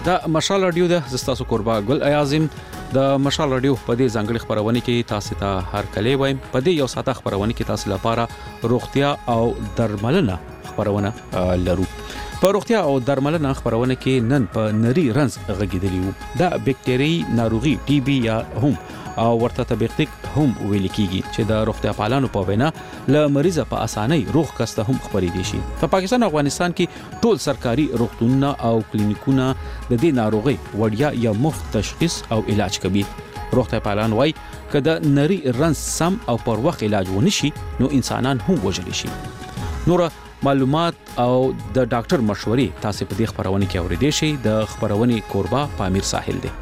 دا مشال رادیو د زستاسو قربا ګل اعظم د مشال رادیو په دې ځنګړي خبرونه کې تاسو ته هر کله وایم په دې یو ساته خبرونه کې تاسو لپاره روغتیا او درملنه خبرونه لرو. په روغتیا او درملنه خبرونه کې نن په نری رنز غږیدلی وو. دا بکټری ناروغي ټي بي یا هم او ورته تبیقتیک هم ویل کیږي چې د روغتیا پالانو په وینا ل مریض په اسانۍ روغ کسته هم خبرې دي شي. په پاکستان او افغانستان کې ټول سرکاري روغتونونه او کلینیکونه د دې ناروغي وړیا یا مفت تشخیص او علاج کوي. روغتیا پالان وایي چې د نری رنز سم او پر وخت علاج ونشي نو انسانان هم وژل شي. نور معلومات او د ډاکټر مشورې تاسو په دې خبرونه کې اوریدئ شئ. د خبرونه قربا پامیر ساحل دی.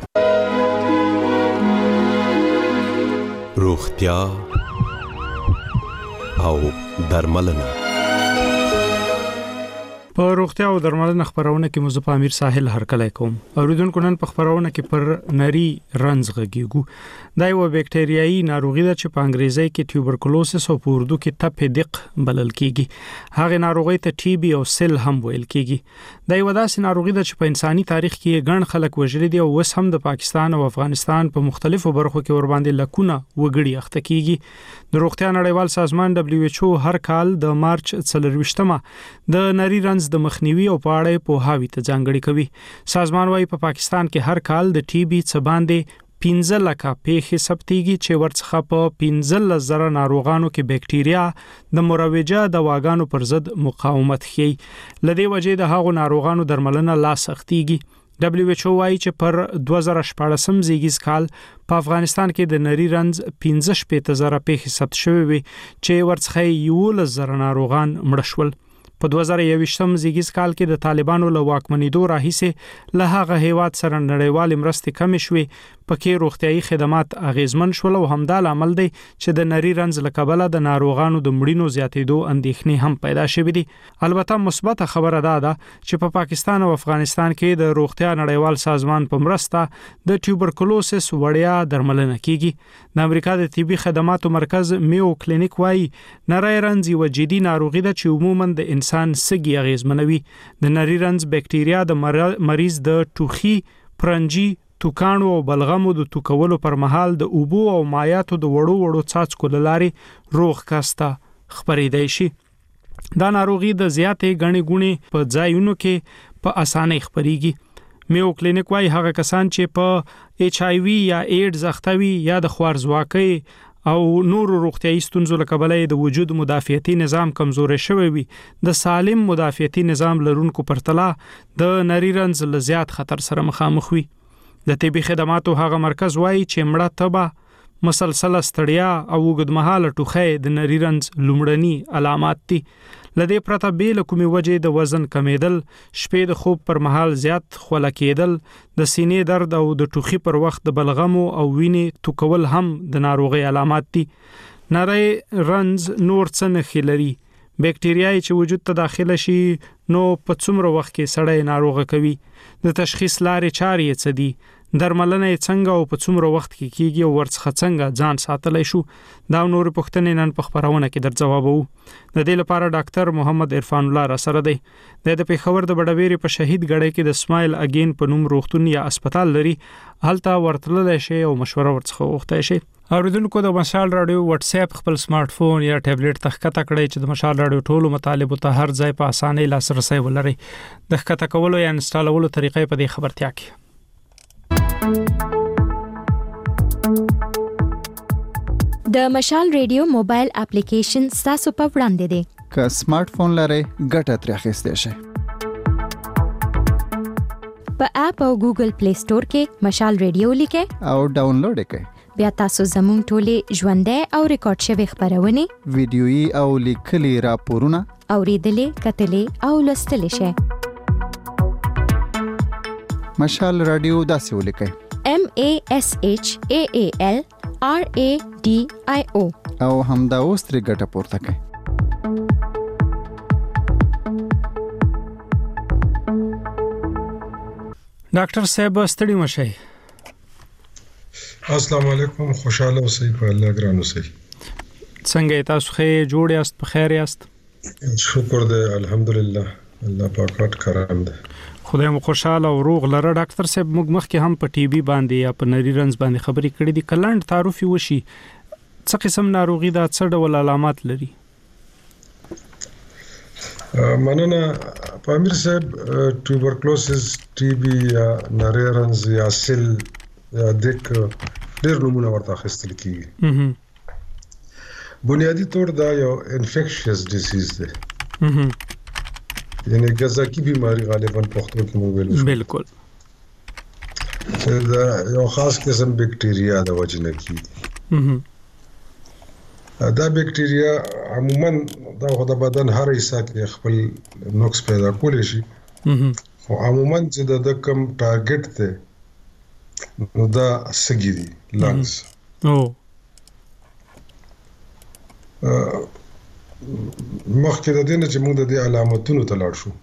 روغتیا او درملنه. په روغتیا او درملنه خبرونه کې مزه پامیر ساحل هرکلی کوم. اوریدونکو نن په خبرونه کې پر نری رنز غږیږو. دا یو بکټریايي ناروغي ده چې په انګریزي کې ټیوبرکلوسس او په اردو کې تپیدق بلل کیږي. هغه ناروغي ته ټي بي او سل هم ویل کیږي. دا یو داسې ناروغي ده چې په انساني تاریخ کې ګڼ خلک وژلي دي او اوس هم د پاکستان او افغانستان په مختلفو برخو کې ور باندې لکونه وګړي اخته کیږي. د روغتیا نړیوال سازمان WHO هر کال د مارچ 24مه د نری رنز د مخنیوي او په اړه په هاوی ته ځانګړي کوي. سازمان وايي په پاکستان کې هر کال د ټي بي څخه باندې 15 لکه پیښې ثبتېږي چې ورڅخه په 15,000 ناروغانو کې بکټریا د مروجه دواګانو پر ضد مقاومت ښيي. لدې وجې د هغو ناروغانو درملنه لا سختيږي. WHO وايي چې پر 2014 زیږیز کال په افغانستان کې د نری رنز 15,000 پیښې ثبت شوې وي چې ورڅخه 11,000 ناروغان مړه شول. په 2021 زیږیز کال کې د طالبانو له واکمنېدو راهیسې له هغه هیواد سره نړیوال مرستې کم شوې. پکې روغتيایي خدمات اغیزمن شول او همدا عمل دی چې د نری رنز له کبله د ناروغانو د مړینو زیاتېدو اندېښنې هم پیدا شوې دي. البته مثبت خبره ده چې په پاکستان او افغانستان کې د روغتیا نړیوال سازمان په مرسته د ټیوبرکلوسس وړیا درملنه کیږي. د امریکا د طبي خدماتو مرکز میو کلینیک وايي نری رنز یو جدي ناروغي ده چې عموما د انسان سږي اغیزمنوي. د نری رنز بکټریا د مریض د ټوخي، پرنجي، توکانو او بلغمو د توکولو پر مهال د اوبو او مایعاتو د وړو څاڅکو لارې روغ کاسته خبرېدای شي. دا ناروغي د زیاتې غني ګونې په ځایونو کې په اسانۍ خبريږي. میو کلینیک وايي هغه کسان چې په HIV یا ایډز اختوي یا د خوارزواکۍ او نور روغتيایي ستونزو له کبله د وجود مدافعتي نظام کمزوري شوی وي د سالم مدافعتي نظام لرونکو پرتله د نری رنز له زیات خطر سره مخامخ وي. د طبي خدماتو هغه مرکز وايي چې مړه تبه، مسلسل ستړیا او اوږدمهاله ټوخی د نری رنز لومړني علامات دي. لدې پرته بیل کومې وجې د وزن کمیدل، شپې د خوب پر مهال زیات خوله کېدل، د سینې درد او د ټوخي پر وخت د بلغمو او وینې توکول هم د ناروغي علامات دي. نری رنز نور څه نښې لري. بکټریاي چې وجود ته داخله شي نو په څومره وخت کې سړی ناروغه کوي. د تشخیص لارې چارې څه دي؟ درملنه څنګه او په څومره وخت کې کیږي او ورڅخه څنګه ځان ساتلای شو؟ دا نور پوښتنې نن په خبرونه کې در جوابو. د دې لپاره ډاکټر محمد عرفان الله را سره دی. د پېښور د بډويري په شهید ګړی کې د سمایل اگین په نوم روغتون یا هسپتال لري. هلته ورتللی شي او مشوره ورڅخه وغوښتای شي. اوریدونکو د مشال رادیو واتس اپ خپل سمارټ فون یا ټابلیټ تخکته کړئ چې د مشال رادیو ټولو مطالبو ته هر ځای په اسانۍ لاسرسي ولري. د ښکته کولو یا انسټالولو طریقې په دې خبرتیا کې د مشال رادیو موبایل اپلیکیشن تاسو په وړاندې دی. که سمارټ فون لرئ ګټه ترې اخیستئ شئ. په اپ او ګوګل پلی سٹور کې مشال رادیو لیکئ او ډاونلوډ یې کړئ. بیا تاسو زموږ ټولې ژوندۍ او ریکارډ شوی خبرونه، ویډیويي او لیکلي راپورونه اوریدلې، کتلې او لوستلې شئ. مشال رادیو داسې ولیکئ: MASHAAL RADIO او همدا اوس ترې ګټه پورته کړئ. ډاکټر صاحب ستړي مشئ. السلام علیکم، خوشاله اوسئ، په الله ګران اوسئ. څنګه تاسو ښه جوړ یاست، په خیر یاست؟ شکر دی، الحمدلله، الله پاک کرم دی. خدای مو خوشاله او روغ لره. ډاکټر صاحب موږ مخکې هم په ټي بي باندې یا په نری رنز باندې خبرې کړې دي. کلاند تعارف وشي څه قسم ناروغي دا څه ډول علامات لري؟ مننه پامیر صاحب. ټوبرکلوسس، ټي بي یا نری رنز یا سل یا دک ډېر نمونه ورته اخیستل کیږي. بنیادی طور دا یو انفیکشس ډیزیز دی، یعنی غذاکی بیماری غالباً پښتو کې مو ویل. بالکل. دا یو خاص قسم بکټیریا د وجه نه کیږي. دا بکټیریا عموماً د بدن هر حصہ کې خپل نقص پیدا کولی شي، خو عموماً چې د کم ټارګټ ته نو دا سګي دي لنګز. مخکې د دې نه چې موږ د دې علامتونو ته لاړ شو،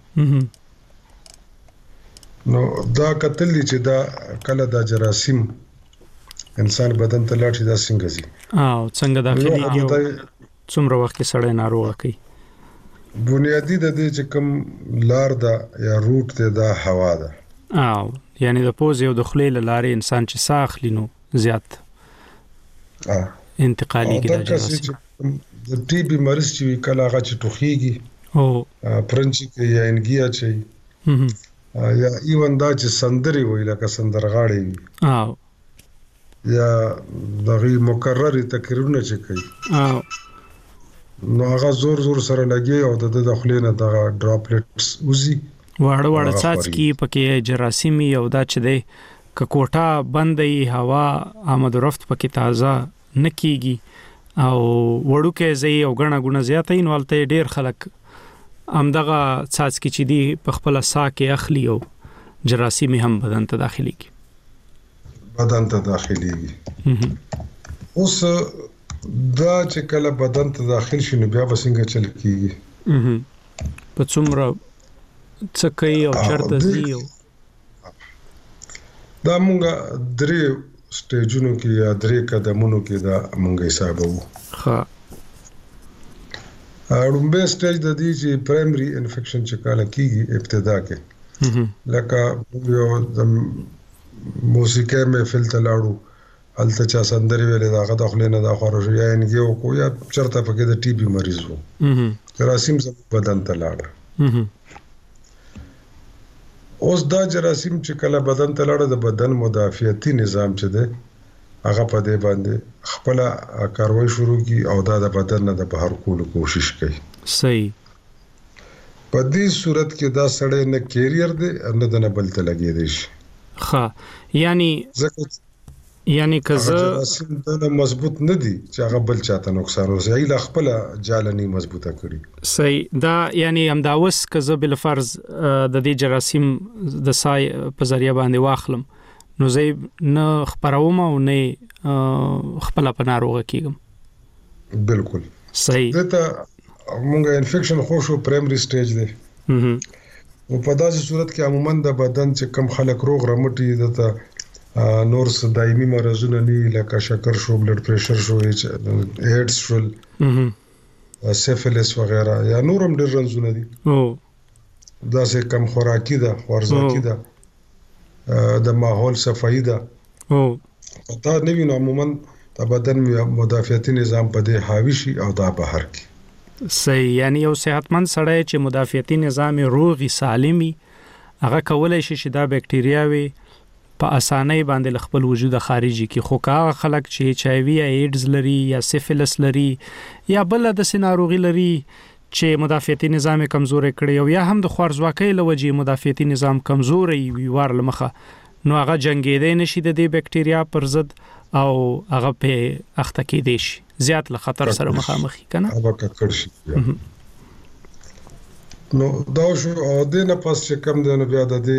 نو دا کتل دي چې دا کله دا جراثیم انسان بدن ته لاړ شي دا څنګه ځي او څنګه داخليږي او څومره وخت کې سړی ناروغه کوي. بنیادی د دې چې کوم لار ده یا روټ ده دا هوا ده، او یعنی د پوز یو د خولې لارې انسان چې ساه اخلي نو زیات انتقالي کې راځي. د ټي بي مریض چې کله هغه چې ټوخیږي او پرنچي کې یا انګیا چي یا ایون دا چې سندري وي لکه سندرغاړي وي او یا دغه مکرر تکرارونه چې کوي او نو هغه زور زور سره لګي او د خولې نه دغه ډراپلټس وزي واړه څاڅکي پکې جراثیمي او دا چې دی کوټه بندي هوا آمد و رفت پکې تازه نکېږي او وړوکې زی او غڼه زیاتې نوالته ډیر خلک امدغه څاڅکي چې دی په خپل ساه کې اخلي او جراثیمي هم بدن ته داخليږي. اوس دا چې کله بدن ته داخل شي نو بیا وسنګ چل کیږي په څومره څکې او چرته زی دا مونږه درې سټیجونو کې یا درې قدمونو کې دا مونږه حسابو. ها اړومبه سټیج د دې چې پرایمري انفیکشن چې کله کیږي ابتدا کې لکه یو د موسیقي محفل ته لاړو الته چا سندري ویلې دا غدا خلینه دا خورش یا انګیو کو یا چرته پکې د ټي بي مریض وو جراثیم زم بدن ته لاړ. اوس دا جراثیم چې کله بدن ته لاړ د بدن مدافعتي نظام چې دی هغه په دې باندې خپل کاروي شروع کی او دا د بدن نه د بهر کولو کوشش کوي. صحیح. په دې صورت کې دا سړی نه کیریئر دی نه د نه بل ته لګي دی شي. ها یعنی کزه دا مضبوط نه دي چې هغه بل چاته نقصان ورسوي لا خپل جالنی مضبوطه کړي. صحیح. دا یعنی همداوس کزه بل فرض د دې جراثیم د سای په ذریعہ باندې واخلم نو زه نه خبروم او نه خپل په ناروغه کیږم. بالکل صحیح. دا مونږه انفیکشن خو شو پرایمري سټیج دی. او په داسې صورت کې عموما د بدن چې کم خلک روغ رمټي دته نور څه دایمي مرزونه نه لکه شکر شو بلډ پریشر شو ایډز شو سیفلیس وغیرہ یا نورم ډیر رنځونه دي. دا څه کم خوراکي ده ورزاکي ده د ماحول صفائی ده دا نه وینم عموما د بدن مدافعتي نظام په دې حاوی شي او دا بهر کی. صحیح. یعنی یو صحتمند سړی چې مدافعتي نظام روغي سالمي هغه کولای شي چې دا بکټریاوي په اسانۍ باندې خپل وجود خارجي کی. خو کا خلک چې ایچ ای وی یا ایډز لري یا سیفلیس لري یا بل د سيناروغي لري چې مدافعتي نظام کمزور کړي او یا هم د خوارزواکۍ لوجې مدافعتي نظام کمزوري وي ورلمخه نو هغه جنگیدای نشي د دې بکټریا پر ضد او هغه په اخته کې دي شي زیات له خطر سره مخامخ کنه هغه کړ شي. نو دا شو او د نه پاس چې کم د نه بیا د دې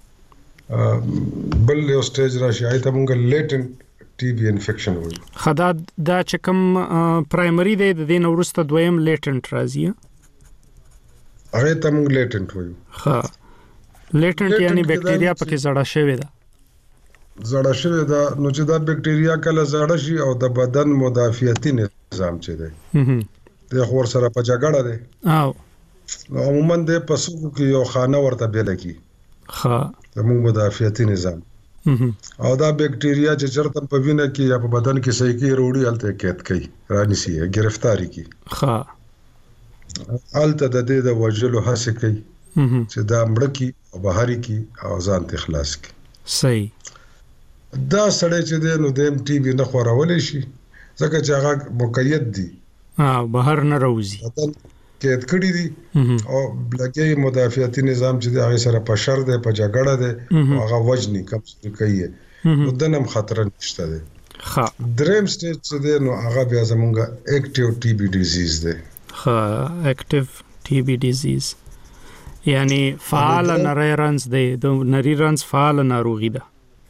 بل یو سټیج راشي ایته مونږ لیټنت ټي بي انفیکشن وایي. خدا دا چې کوم پرایمري دی د دې نورسته دویم لیټنت راځي هغه ته مونږ لیټنت وایو. ها لیټنت یعنی بکټریا پکې زړه شوی ده نو چې دا بکټریا کله زړه شي او د بدن مدافعتي نظام چې دی د خور سره په جګړه دی او عموما د پسو کې یو خانه ورته بیل کی ها زموږ مدافعتي نظام او دا بکټیریا چې چرته په وینه کې یا په بدن کې صحیح کې وروړي هلته قید کوي رانیسي گرفتاری کوي ها هلته د دې د وجلو هڅه کوي چې دا مړ کی او بهاري کی او ځان ته خلاص کی صحیح دا سړی چې دی نو د ټي بي نه خورولې شي ځکه چې هغه مقید دي بهر نه راوځي قید کړی دي او بلکې مدافعتي نظام چې دی هغه سره په شر دی په جګړه دی هغه وجني کمزوري کوي نو دنم خطر نشته دی ها دریم سټیج چې دی نو هغه بیا زمونږه اکټیو ټي بي ډیزیز دی ها اکټیو ټي بي ډیزیز یعنی فعال نری رنز دی د نری رنز فعال ناروغي ده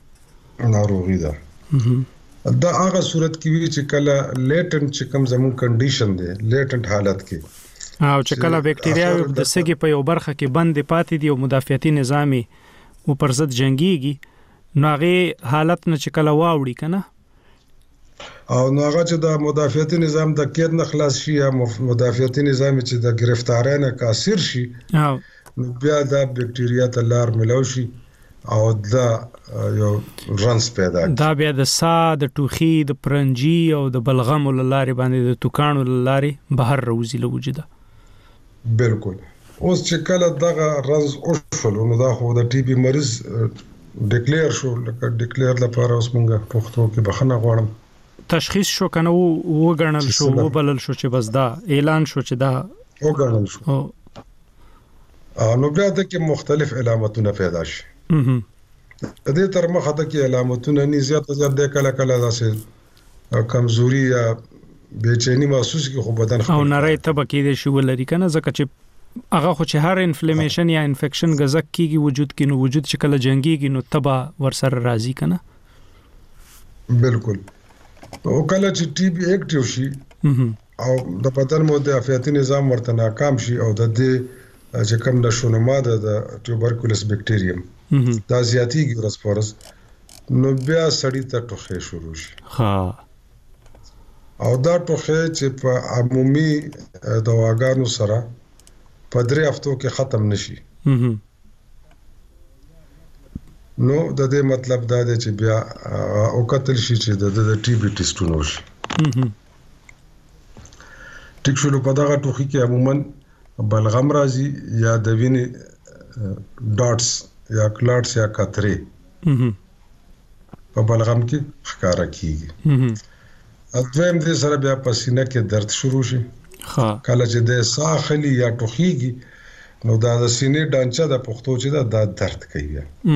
دا هغه صورت کې وی چې کله لیټنټ چې کوم زمون کنډیشن دی لیټنټ حالت کې او چې کله بکټیریا د سګي په یو برخه کې بند پاتې دي او مدافعتي نظامي او پر ضد جنگيږي نو هغه حالت نه چې کله واوړي کنه او نو هغه چې د مدافعتي نظام د قید نه خلاص شي یا مدافعتي نظام چې د گرفتاری نه کاثر شي نو بیا دا بکټیریا ته لار ملو شي او دا یو رنس پیدا دا بیا د سا د ټوخي د پرنجي او د بلغم لارې باندې د توکانو لارې بهر راوځي له وجوده بالکل اوس چې کله دغه رنس اوشل نو دا خو د ټي بي مریض ډیکلیئر شو لکه ډیکلیئر لپاره اوس مونږه پښتو کې بخښنه غواړم تشخیص شو کنه وګڼل شو وبلل شو چې بس دا اعلان شو چې دا وګڼل شو نو بیا د کې مختلف علامتونه پیدا شي د دې تر مخه د کې علامتونه نه زیات د کله کله داسې کمزوري یا بېچینی محسوس کی خو بدن او نری تبکې د شو لري کنه ځکه چې هغه خو چې هر انفلیمیشن یا انفیکشن غزک کیږي وجود کې نو وجود چې کله جنگيږي نو تبا ورسره راځي کنه بالکل او کله چې ټي بي اکټیو شي او د بدن مدافعتي نظام ورته ناکام شي او د دې چې کوم نشونما د ټوبرکولوس بکټیریم دا زیاتیږي ورسپورس نو بیا سړی ته ټوخه شروع شي ها او دا ټوخه چې په عمومي دواګانو سره په 3 هفتو کې ختم نشي نو د دې مطلب دا دی چې بیا او کتل شي چې د ټي بي ټیسټونه وشي ټیک شو په دغه ټوخي کې عموما بلغم راځي یا د وینې ډاټس یا کلاټس یا قطرې په بلغم کې ښکارا کیږي دویم دې سره بیا په سینه کې درد شروع شي کله چې د ساه خلی یا ټوخیږي نو دا د سینې ډانچه د پښتو چې دا درد کوي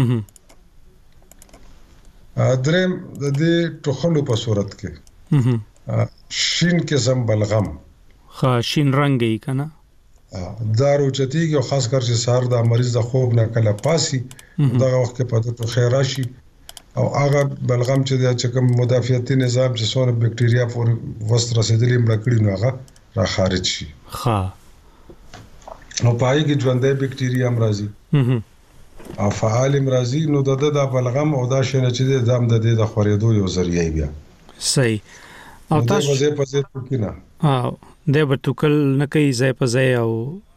دریم د دې ټوخلو په صورت کې شین قسم بلغم شین رنگي کنه دارو چتیږي او خاص کر چې سار د مریض د خوب نه کله پاسي دغه وخت کې په تو خیر راشي او هغه بلغم چې کوم مدافعتي نظام چې څونه بکټیریا پور وست رسیدلې مړکړي نو هغه را خارج شي ها نو پای کې ژوندۍ بکټیریا هم راځي او فعال هم راځي نو د بلغم او دا شنه چې د دم د خورېدو یو ذریعہ بیا صحیح او تاسو په ځای کې نه د بتوکل نه کوي ځای په ځای او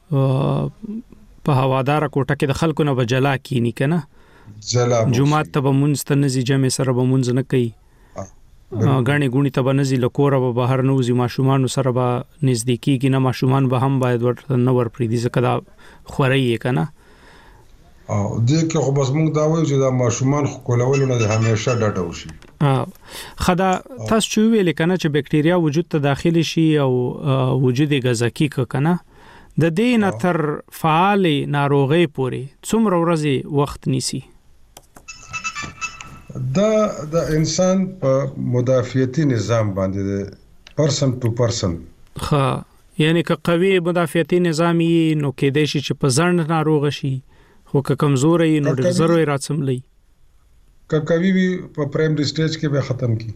په هوادار کوټه کې د خلکو نه بجلا کینی کنه جمعه ته به مونږ ته نزي جمع سره به مونږ نه کوي غاڼې ګونی ته به نزي لکور به بهر نه وزي ماشومان سره به نزدیکیږي نه ماشومان به هم باید ورته نه ورپری دي ځکه دا خوري کنه او دې کې خو بس مونږ دا وایو چې دا ماشومان خو کولول نه همیشه ډاډه وشي خدا تاسو چې ویل کنه چې بکټیریا وجود ته داخلي شي او وجود غذاکی کنه د دې نه تر فعال ناروغي پوري څومره ورځې وخت نیسي دا د انسان په مدافعتي نظام باندې پرسن ټو پرسن ها یعنی که قوي مدافعتي نظامي نو کې د شي چې په ځړ ناروغ شي خو که کمزوري نو ډېر ضروري راڅملي که کوي په پرایمري سټیج کې به ختم کی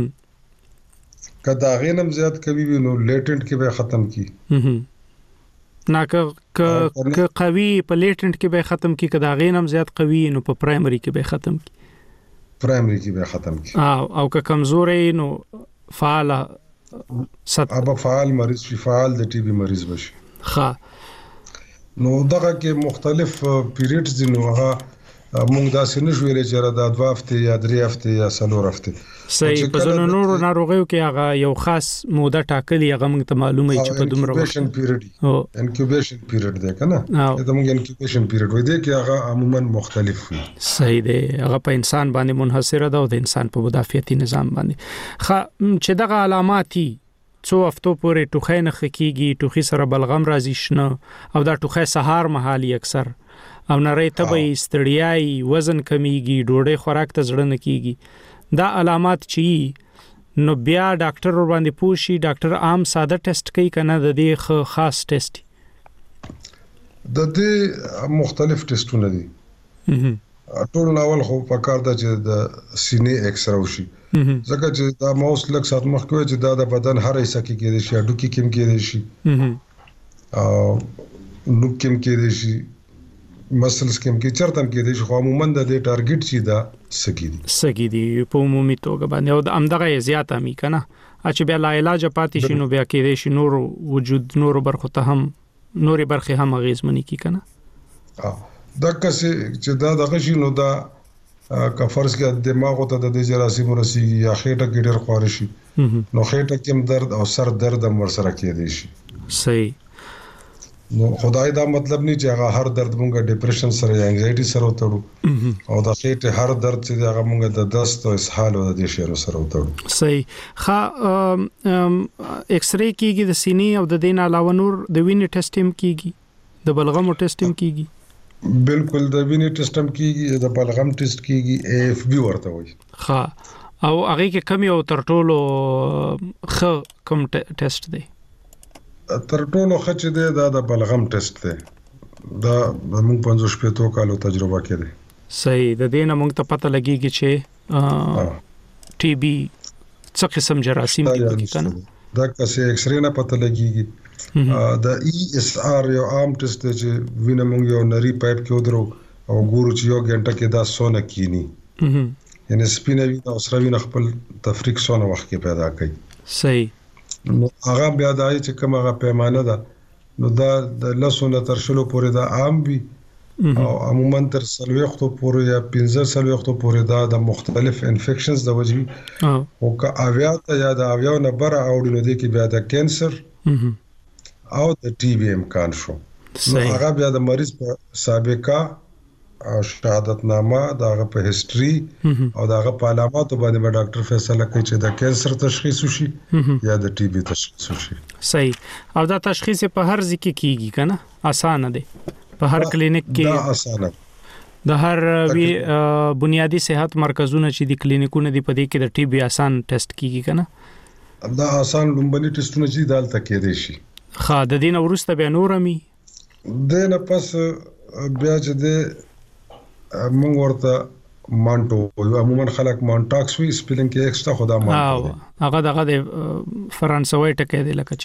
کدا غینم زیات کوي نو لیټنټ کې به ختم کی نه که قوي په لیټنټ کې به ختم کی کدا غینم زیات قوي نو په پرایمري کې به ختم کی او که کمزوري نو فعال مریض شي فعال د ټي بي مریض بشي ها نو دغه کې مختلف پیریډز دي نو هغه موږ دا سینې شویل چې دا 2 هفته یا 3 هفته یا 4 هفته صحیح په ځینو نورو ناروغیو کې هغه یو خاص موده ټاکلې هغه موږ ته معلومه وي چې په دومره انکیوبیشن پیریډ انکیوبیشن پیریډ دی کنه دا موږ انکیوبیشن پیریډ وایي دی چې هغه عموما مختلف وي صحیح دی هغه په انسان باندې منحصر ده او د انسان په مدافعتي نظام باندې چې دغه علامات څو هفتو پورې ټوخی نه خکېږي ټوخی سره بلغم راځي شنه او دا ټوخی سهار مهالي اکثر او نری تبي ستړیاي وزن کمیږي ډوډۍ خوراک ته زړه نه کیږي دا علامات چی نو بیا ډاکټر ور باندې پوښي ډاکټر عام ساده ټیسټ کوي کنه د دې خاص ټیسټ د دې مختلف ټیسټونه دي ټول اول خو په کار ده چې د سینې ایکس را وشي ځکه چې دا موس لک سات مخکې چې دا د بدن هر حصہ کې کېږي شي اډو کې کېم کېږي شي او نو کېم کېږي شي مسلز کېم کې چرتم کېږي شي خو عموما د دې ټارګټ چي دا سګي دي په عمومي توګه باندې او د امدغه زیاته می کنه چې بیا لا علاج پاتې شي نو بیا کېږي شي نور وجود نور برخه ته هم نوري برخه هم غیزمنی کی کنه دا کسه چې دا دغه شي نو دا که فرض کې دماغ ته د دې جراثیم ورسیږي یا خېټه کې ډېر خور شي نو خېټه کې هم درد او سر درد هم ورسره کېدی شي صحیح نو خدای دا مطلب نه چې هغه هر درد مونږه ډیپریشن سره یا انګزایټي سره وتړو او دا خېټه هر درد چې هغه مونږه د دست او اسهال او د دې شیانو سره وتړو صحیح ایکس ری کیږي د سینې او د دین علاوه نور د وینې ټیسټ هم کیږي د بلغم ټیسټ هم کیږي بالکل د وینې ټیسټ هم کیږي د بلغم ټیسټ کیږي اف بي ورته وایي او هغه کې کم یو تر ټولو کوم ټیسټ دی تر ټولو خچ دی دا د بلغم ټیسټ دی دا موږ 15 کالو تجربه کړې صحیح د دې نه موږ ته پته لګیږي چې ټي بي څه قسم جراثیم دي کنه دا کسه ایکس ری نه پته لګیږي دا ای اس ار یو عام ټیسټ دی چې وینه موږ یو نری پایپ کې ودرو او ګورو چې یو غنټه کې دا سونه کینی یعنی سپینه وینه او سره وینه خپل تفریق سونه وخت کې پیدا کوي صحیح نو هغه بیا دای چې کوم هغه پیمانه ده نو دا د لسونه تر شلو پورې دا عام وي او عموما تر 30 پورې یا 15 پورې دا د مختلف انفیکشنز د وجې او که اویا ته یا د اویا نه بره اوړي نو د کې بیا د کینسر او د ټي بي امکان شو نو هغه بیا د مریض په سابقه او شهادتنامه داغه په هیستوري او داغه په علاماتو باندې به ډاکټر فیصله کوي چې د کینسر تشخیص وشي یا د ټي بي تشخیص وشي صحیح او دا تشخیص په هر ځای کې کیږي کنه اسانه دی په هر کلینیک کې دا اسانه د هر بنیادی صحت مرکزونه چې د کلینیکونو دی په دې کې د ټي بي آسان ټیسټ کیږي کنه دا آسان لومبني ټیسټونه چې دالته کېدي شي خا د دین ورسته به نورمي د نه پس بیا چې د موږ ورته مانټو عموما خلک مانټاکس وی سپیلینګ کې ایکسټرا خدا مانټو هغه دغه د فرانسوي ټکی دی لکه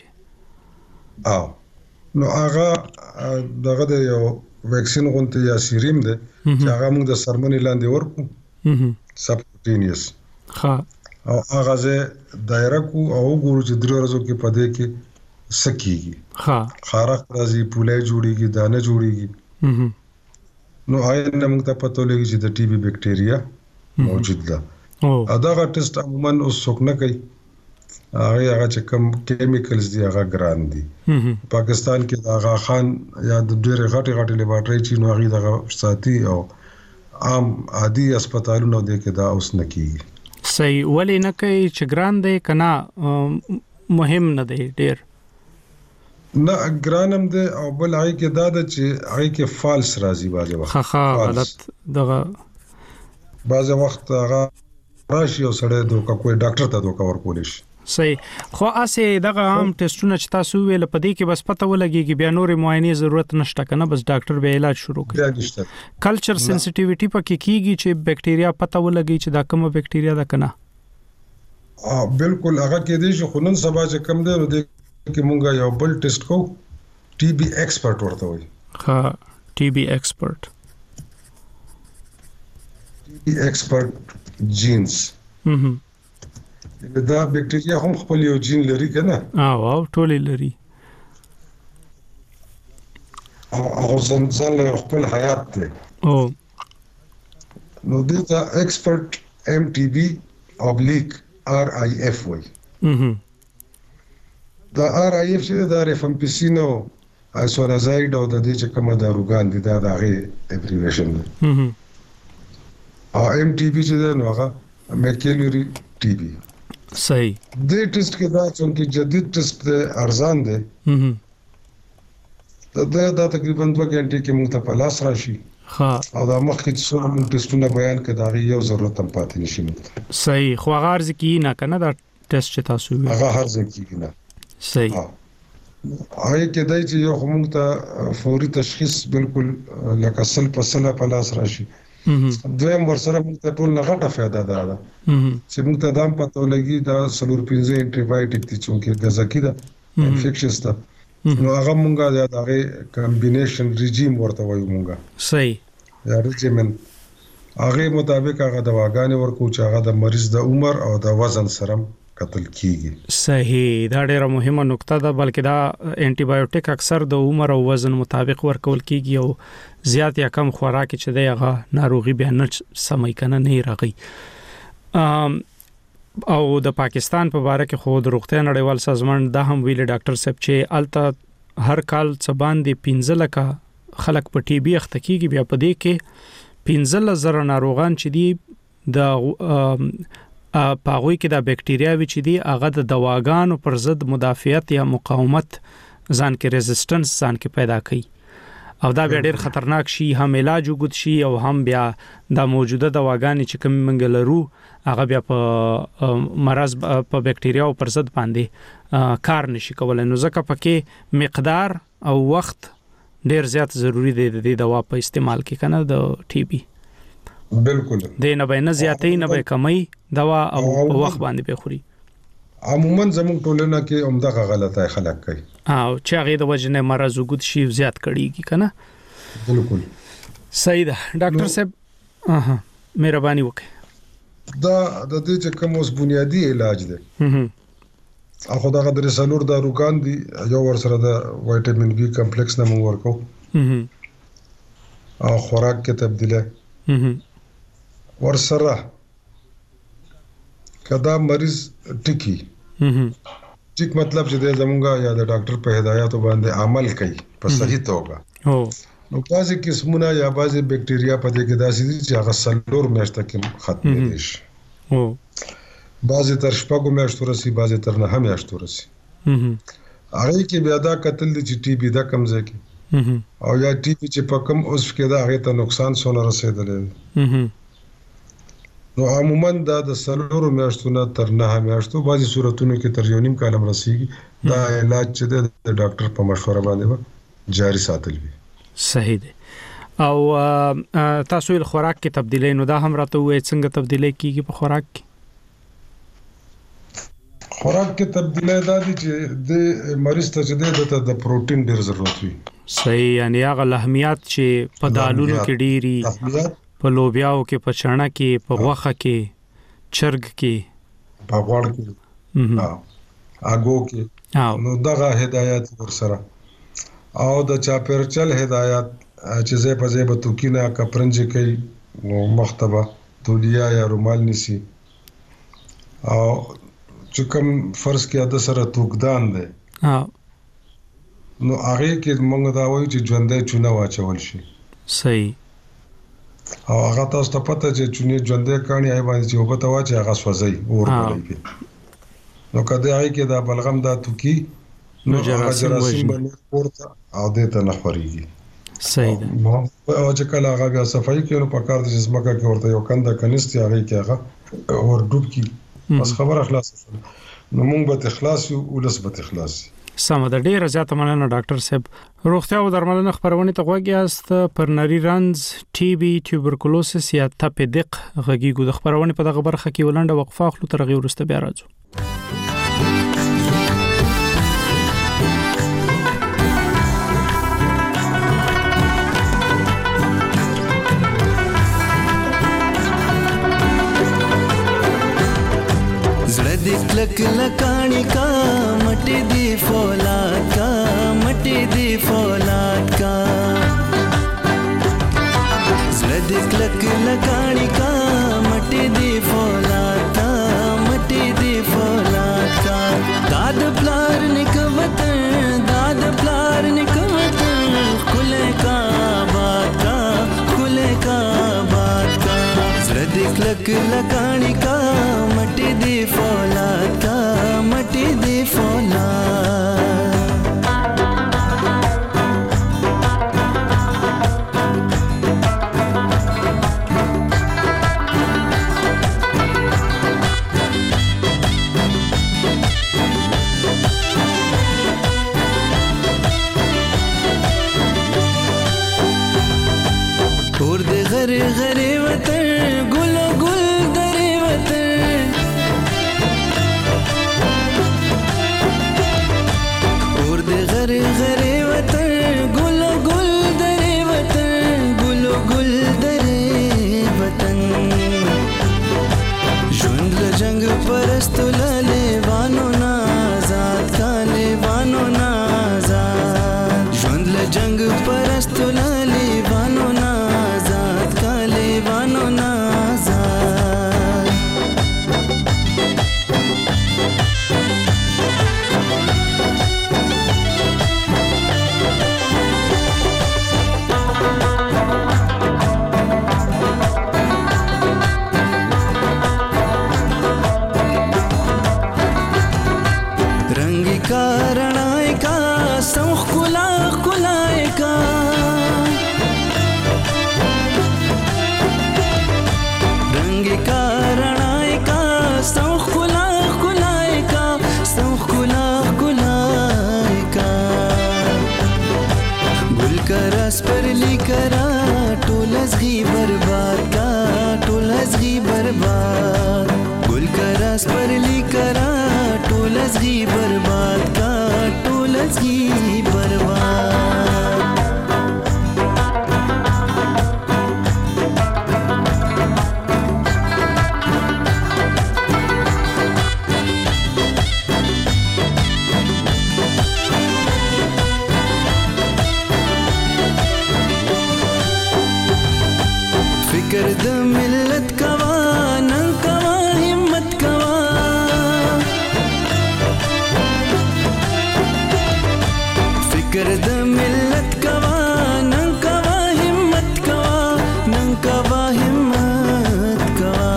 چې نو هغه دغه د یو ویکسین غونته یا سیریم دی چې هغه موږ د سرمنې لاندې ورکو سبکوټینیس او هغه زه دایره کو او ګورو چې درې ورځې کې پدې کې سکیږي خارق راځي پولای جوړیږي دانه جوړیږي نو آینه موږ ته پته لګي چې د ټي بي بکټیریا موجود ده دا ټیسټ عموما اوس څوک نه کوي هغه چې کوم کیمیکلز دی هغه ګران دي پاکستان کې د آغا خان یا د ډېر غټي لیبارټري چې نو هغه د ساتي او عام عادي هسپتالونو د کې دا اوس نه کیږي صحیح ولې نه کوي چې ګران دی کنه مهم نه دی ډېر نه ګرانم دی او بل هغه کې دا د چې هغه کې فالس راځي باځه وخت غلط دغه باځه وخت هغه راشي او سړی دوکا کوئی ډاکټر ته دوکا ورکول شي صحیح خو اسه دغه عام ټیسټونه چې تاسو ویل په دې کې بس پته ولګي بیا نور معاینه ضرورت نشته کنه بس ډاکټر به علاج شروع کوي کلچر سنسټیویټي پکې کیږي چې بکټیریا پته ولګي چې دا کومه بکټیریا ده کنه بالکل هغه کې دي چې خنن سبا چې کم دی نو د کې مونږه یو بل ټیسټ کو ټي بي ایکسپرټ ورته وایي ټي بي ایکسپرټ جینز دا بکټیریا هم خپل یو جین لري کنه او ټول لري او ځان خپل حیات دی نو دې ته ایکسپرت MTB/RIF وای. دا RIF چې دا ریفامپیسین او اسورازاید او د دې چې کومه داروګان دي دا هغه ایبریویشن دی. او MTB چې دا نو هغه میکیلوري TB. صحیح. دې ټیسټ کې دا چې جدید ټیسټ دی، ارزان دی. دا تقریبا 2 غنټې کې موږ ته په لاس راشي. او دا مخکې چې موږ ټیسټونه بیان کړه دا یو ضرورت هم پاتې نشي. صحیح. خو هغه ارز کې نه کنه دا ټیسټ چې تاسو وی هغه ارز کې نه. صحیح. هغه کې دای چې یو موږ ته فوري تشخیص بالکل لکه سل په سل په لاس راشي. دویم ورسره موږ ته ټول نه غټه فائدہ ده چې موږ ته دام پته لګي دا سلور 15 انټي بایوټیک دي چې غذاکی ده انفیکشنز ده. نو هغه مونږه دا هغه کمبینیشن رژیم ورته وایو مونږه. صحیح. یا رژیمن هغه مطابق هغه دواګانې ورکو چې هغه د مریض د عمر او د وزن سره قتل کیږي. صحیح. دا ډیره مهمه نقطه ده، بلکې دا انټي بایوټیک اکثر د عمر او وزن مطابق ورکول کیږي او زیات یا کم خوراک چې دی هغه ناروغي بیا نه سمې کنه نه راغی. او د پاکستان په اړه کې خو د روغتیا نړیوال سازمان دا هم ویل ډاکټر صاحب چې الته هر کال څه باندې 15 لک خلک په ټي بي اخته کیږي، بیا په دې کې 15,000 ناروغان چې دي د پاغوي کې د بکټریاوي چې دي هغه د دواګانو پر ضد مدافعت یا مقاومت ځان کې ریزिस्टنس ځان کې پیدا کوي او دا بیا ډېر خطرناک شي، هم علاج وګد شي او هم بیا د موجوده دواګانې چې کوم منګلرو هغه بیا په مرز په بکټریاو پر ضد باندې کار نشي کولای. نو ځکه پکې مقدار او وخت ډېر زیات ضروری دی د دوا په استعمال کې کنه د ټي بي. بالکل. د نه به نه زیاتې نه به کمی دوا او وخت باندې به خوري. عموما زموږ ټولنه کې عمده غلطه خلک کوي او چې هغه د وجنه مرز وګد شي زیات کړيږي کنه. بالکل صحیح ده ډاکټر صاحب. مهرباني وکړئ. دا د دې چې کوم اوس بنیادی علاج دی. اخو دا غدر سلور داروګان دي، یو ورسره د وټامین بي کمپلیکس نه مونږ ورکو. او خوراک کې تبدیله ورسره کدا مریض ټکی ټیک مطلب چې د زمونږه یا د ډاکټر په هدایتو باندې عمل کوي په صحیح توګه. نو بعضی قسمونه یا بعضی بکټریا په دې کې داسې دي چې هغه سلور میاشتې کې ختم دي شي. بعضی تر شپږو میاشتو رسي، بعضی تر 9 میاشتو رسي. هغه کې بیا دا قتل دي چې ټي بي دا کم ځای کې او یا ټي بي چې په کم اوس کې دا هغه ته نقصان سونه رسیدلی. نو عموما دا د سلور میاشتو نه تر 9 میاشتو بعضی صورتونو کې تر 1.5 کال رسیږي. دا علاج چې د ډاکټر په مشوره باندې جاری ساتل وي. صحیح دی. او تاسو ول خوراک کې تبدیلی نو دا هم راته وې څنګه تبدیلی کیږي په خوراک کې؟ خوراک کې تبدیلی دا دي چې د مریض ته چې د پروتین ډیر ضرورت وي. صحیح. یعنی هغه لحمیات چې په دالونو کې ډيري، په لوبیاو کې، په چڼه کې، په غوښه کې، چرګ کې، په غوړ کې، اګو کې، نو دغه هدایت ورسره او د چاپیرچل هدایت چې زه په زه به توکینه کپرنج کوي نو مختبه تولیا یا رومال نسی او چې کوم فرض کې د سره توکدان دی نو هغه کې موږ دا وایو چې ژوندې چونه واچول شي. صحیح. او هغه تاسو ته پته چې چونه ژوندې کانی آی باندې چې وبته واچي هغه سوځي اور کوي. نو کله هغه کې دا بلغم دا توکی نو جراثیم باندې ورته او دې ته نه خوريږي. صحیح ده. او چې کله هغه بیا صفائی کوي نو په کار د جسمه کې ورته یو کنده کنيستي هغه کې هغه اور ډوب کی بس خبره خلاص شو. نو موږ به اخلاص او لسبت اخلاص. سم د ډیره زیاته مننه ډاکټر صاحب. روغتیا او درملنه خبرونه ته غوږیاست پر نری رنز، ټي بي، ټیوبرکلوسس یا تپدق غږیږو. د خبرونه په دغه برخه کې ولنډه وقفه اخلو تر غي ورسته بیا راځو. لک لکانی کا مٹی دی فولاد کا مٹی دی فولاد کا زړه دې کلک لکاڼي کا مټې دې فولاد کا مټې دې فولاد کا داد پلار نکو وطن داد پلار نکو وطن کله کا بات کا کله کا بات کا زړه دې کلک لکاڼي کا مټې دې فولاد کا مټې دې فولاد غری غری وطن گل گل دری وطن اور دے غری غری وطن گل گل دری وطن گل گل دری وطن ژوند له جنگ پرستو لیوانو نا آزاد کا لیوانو نا آزاد ژوند له جنگ پرستو لیوانو نا لیوانو نازاد रंगी का रणाई का सौख कुला कुलाए का रंगी का रणाई का सौख कुला कुलाए का सौख कुला कुलाए का गुल का रस पर लिकरा टोलसगी बर्बाद का टोलसगी बर्बाद गुल का रस पर लिकरा टोलसगी बर्बाद का टोलसगी बर्बाद फिकर द मिल्लत कवा नन कवा हिम्मत कवा फिकर द मिल्लत कवा नन कवा हिम्मत कवा नन कवा हिम्मत कवा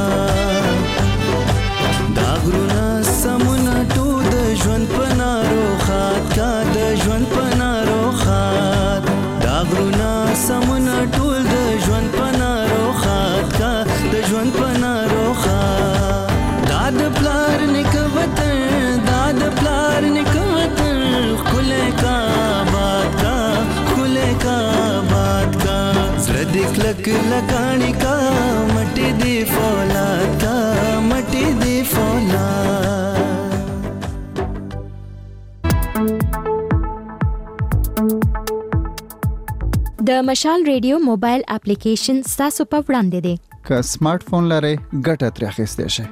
दागरुना समुना टू द ژوند پنارو خات کا د ژوند پنارو خات दागरुना समुना ټول د ژوند پنارو خات کا د ژوند پنارو خات داد پلار نک وطن داد پلار نک وطن کله کا بات کا کله کا بات کا زړه دې کلک لکاڼي کا مټې دې فولاد کا مټې دې فولاد د مشال ریډیو موبایل اپلیکیشن تاسو په وړاندې دی که سمارټ فون لرئ ګټه ترې اخیستی شئ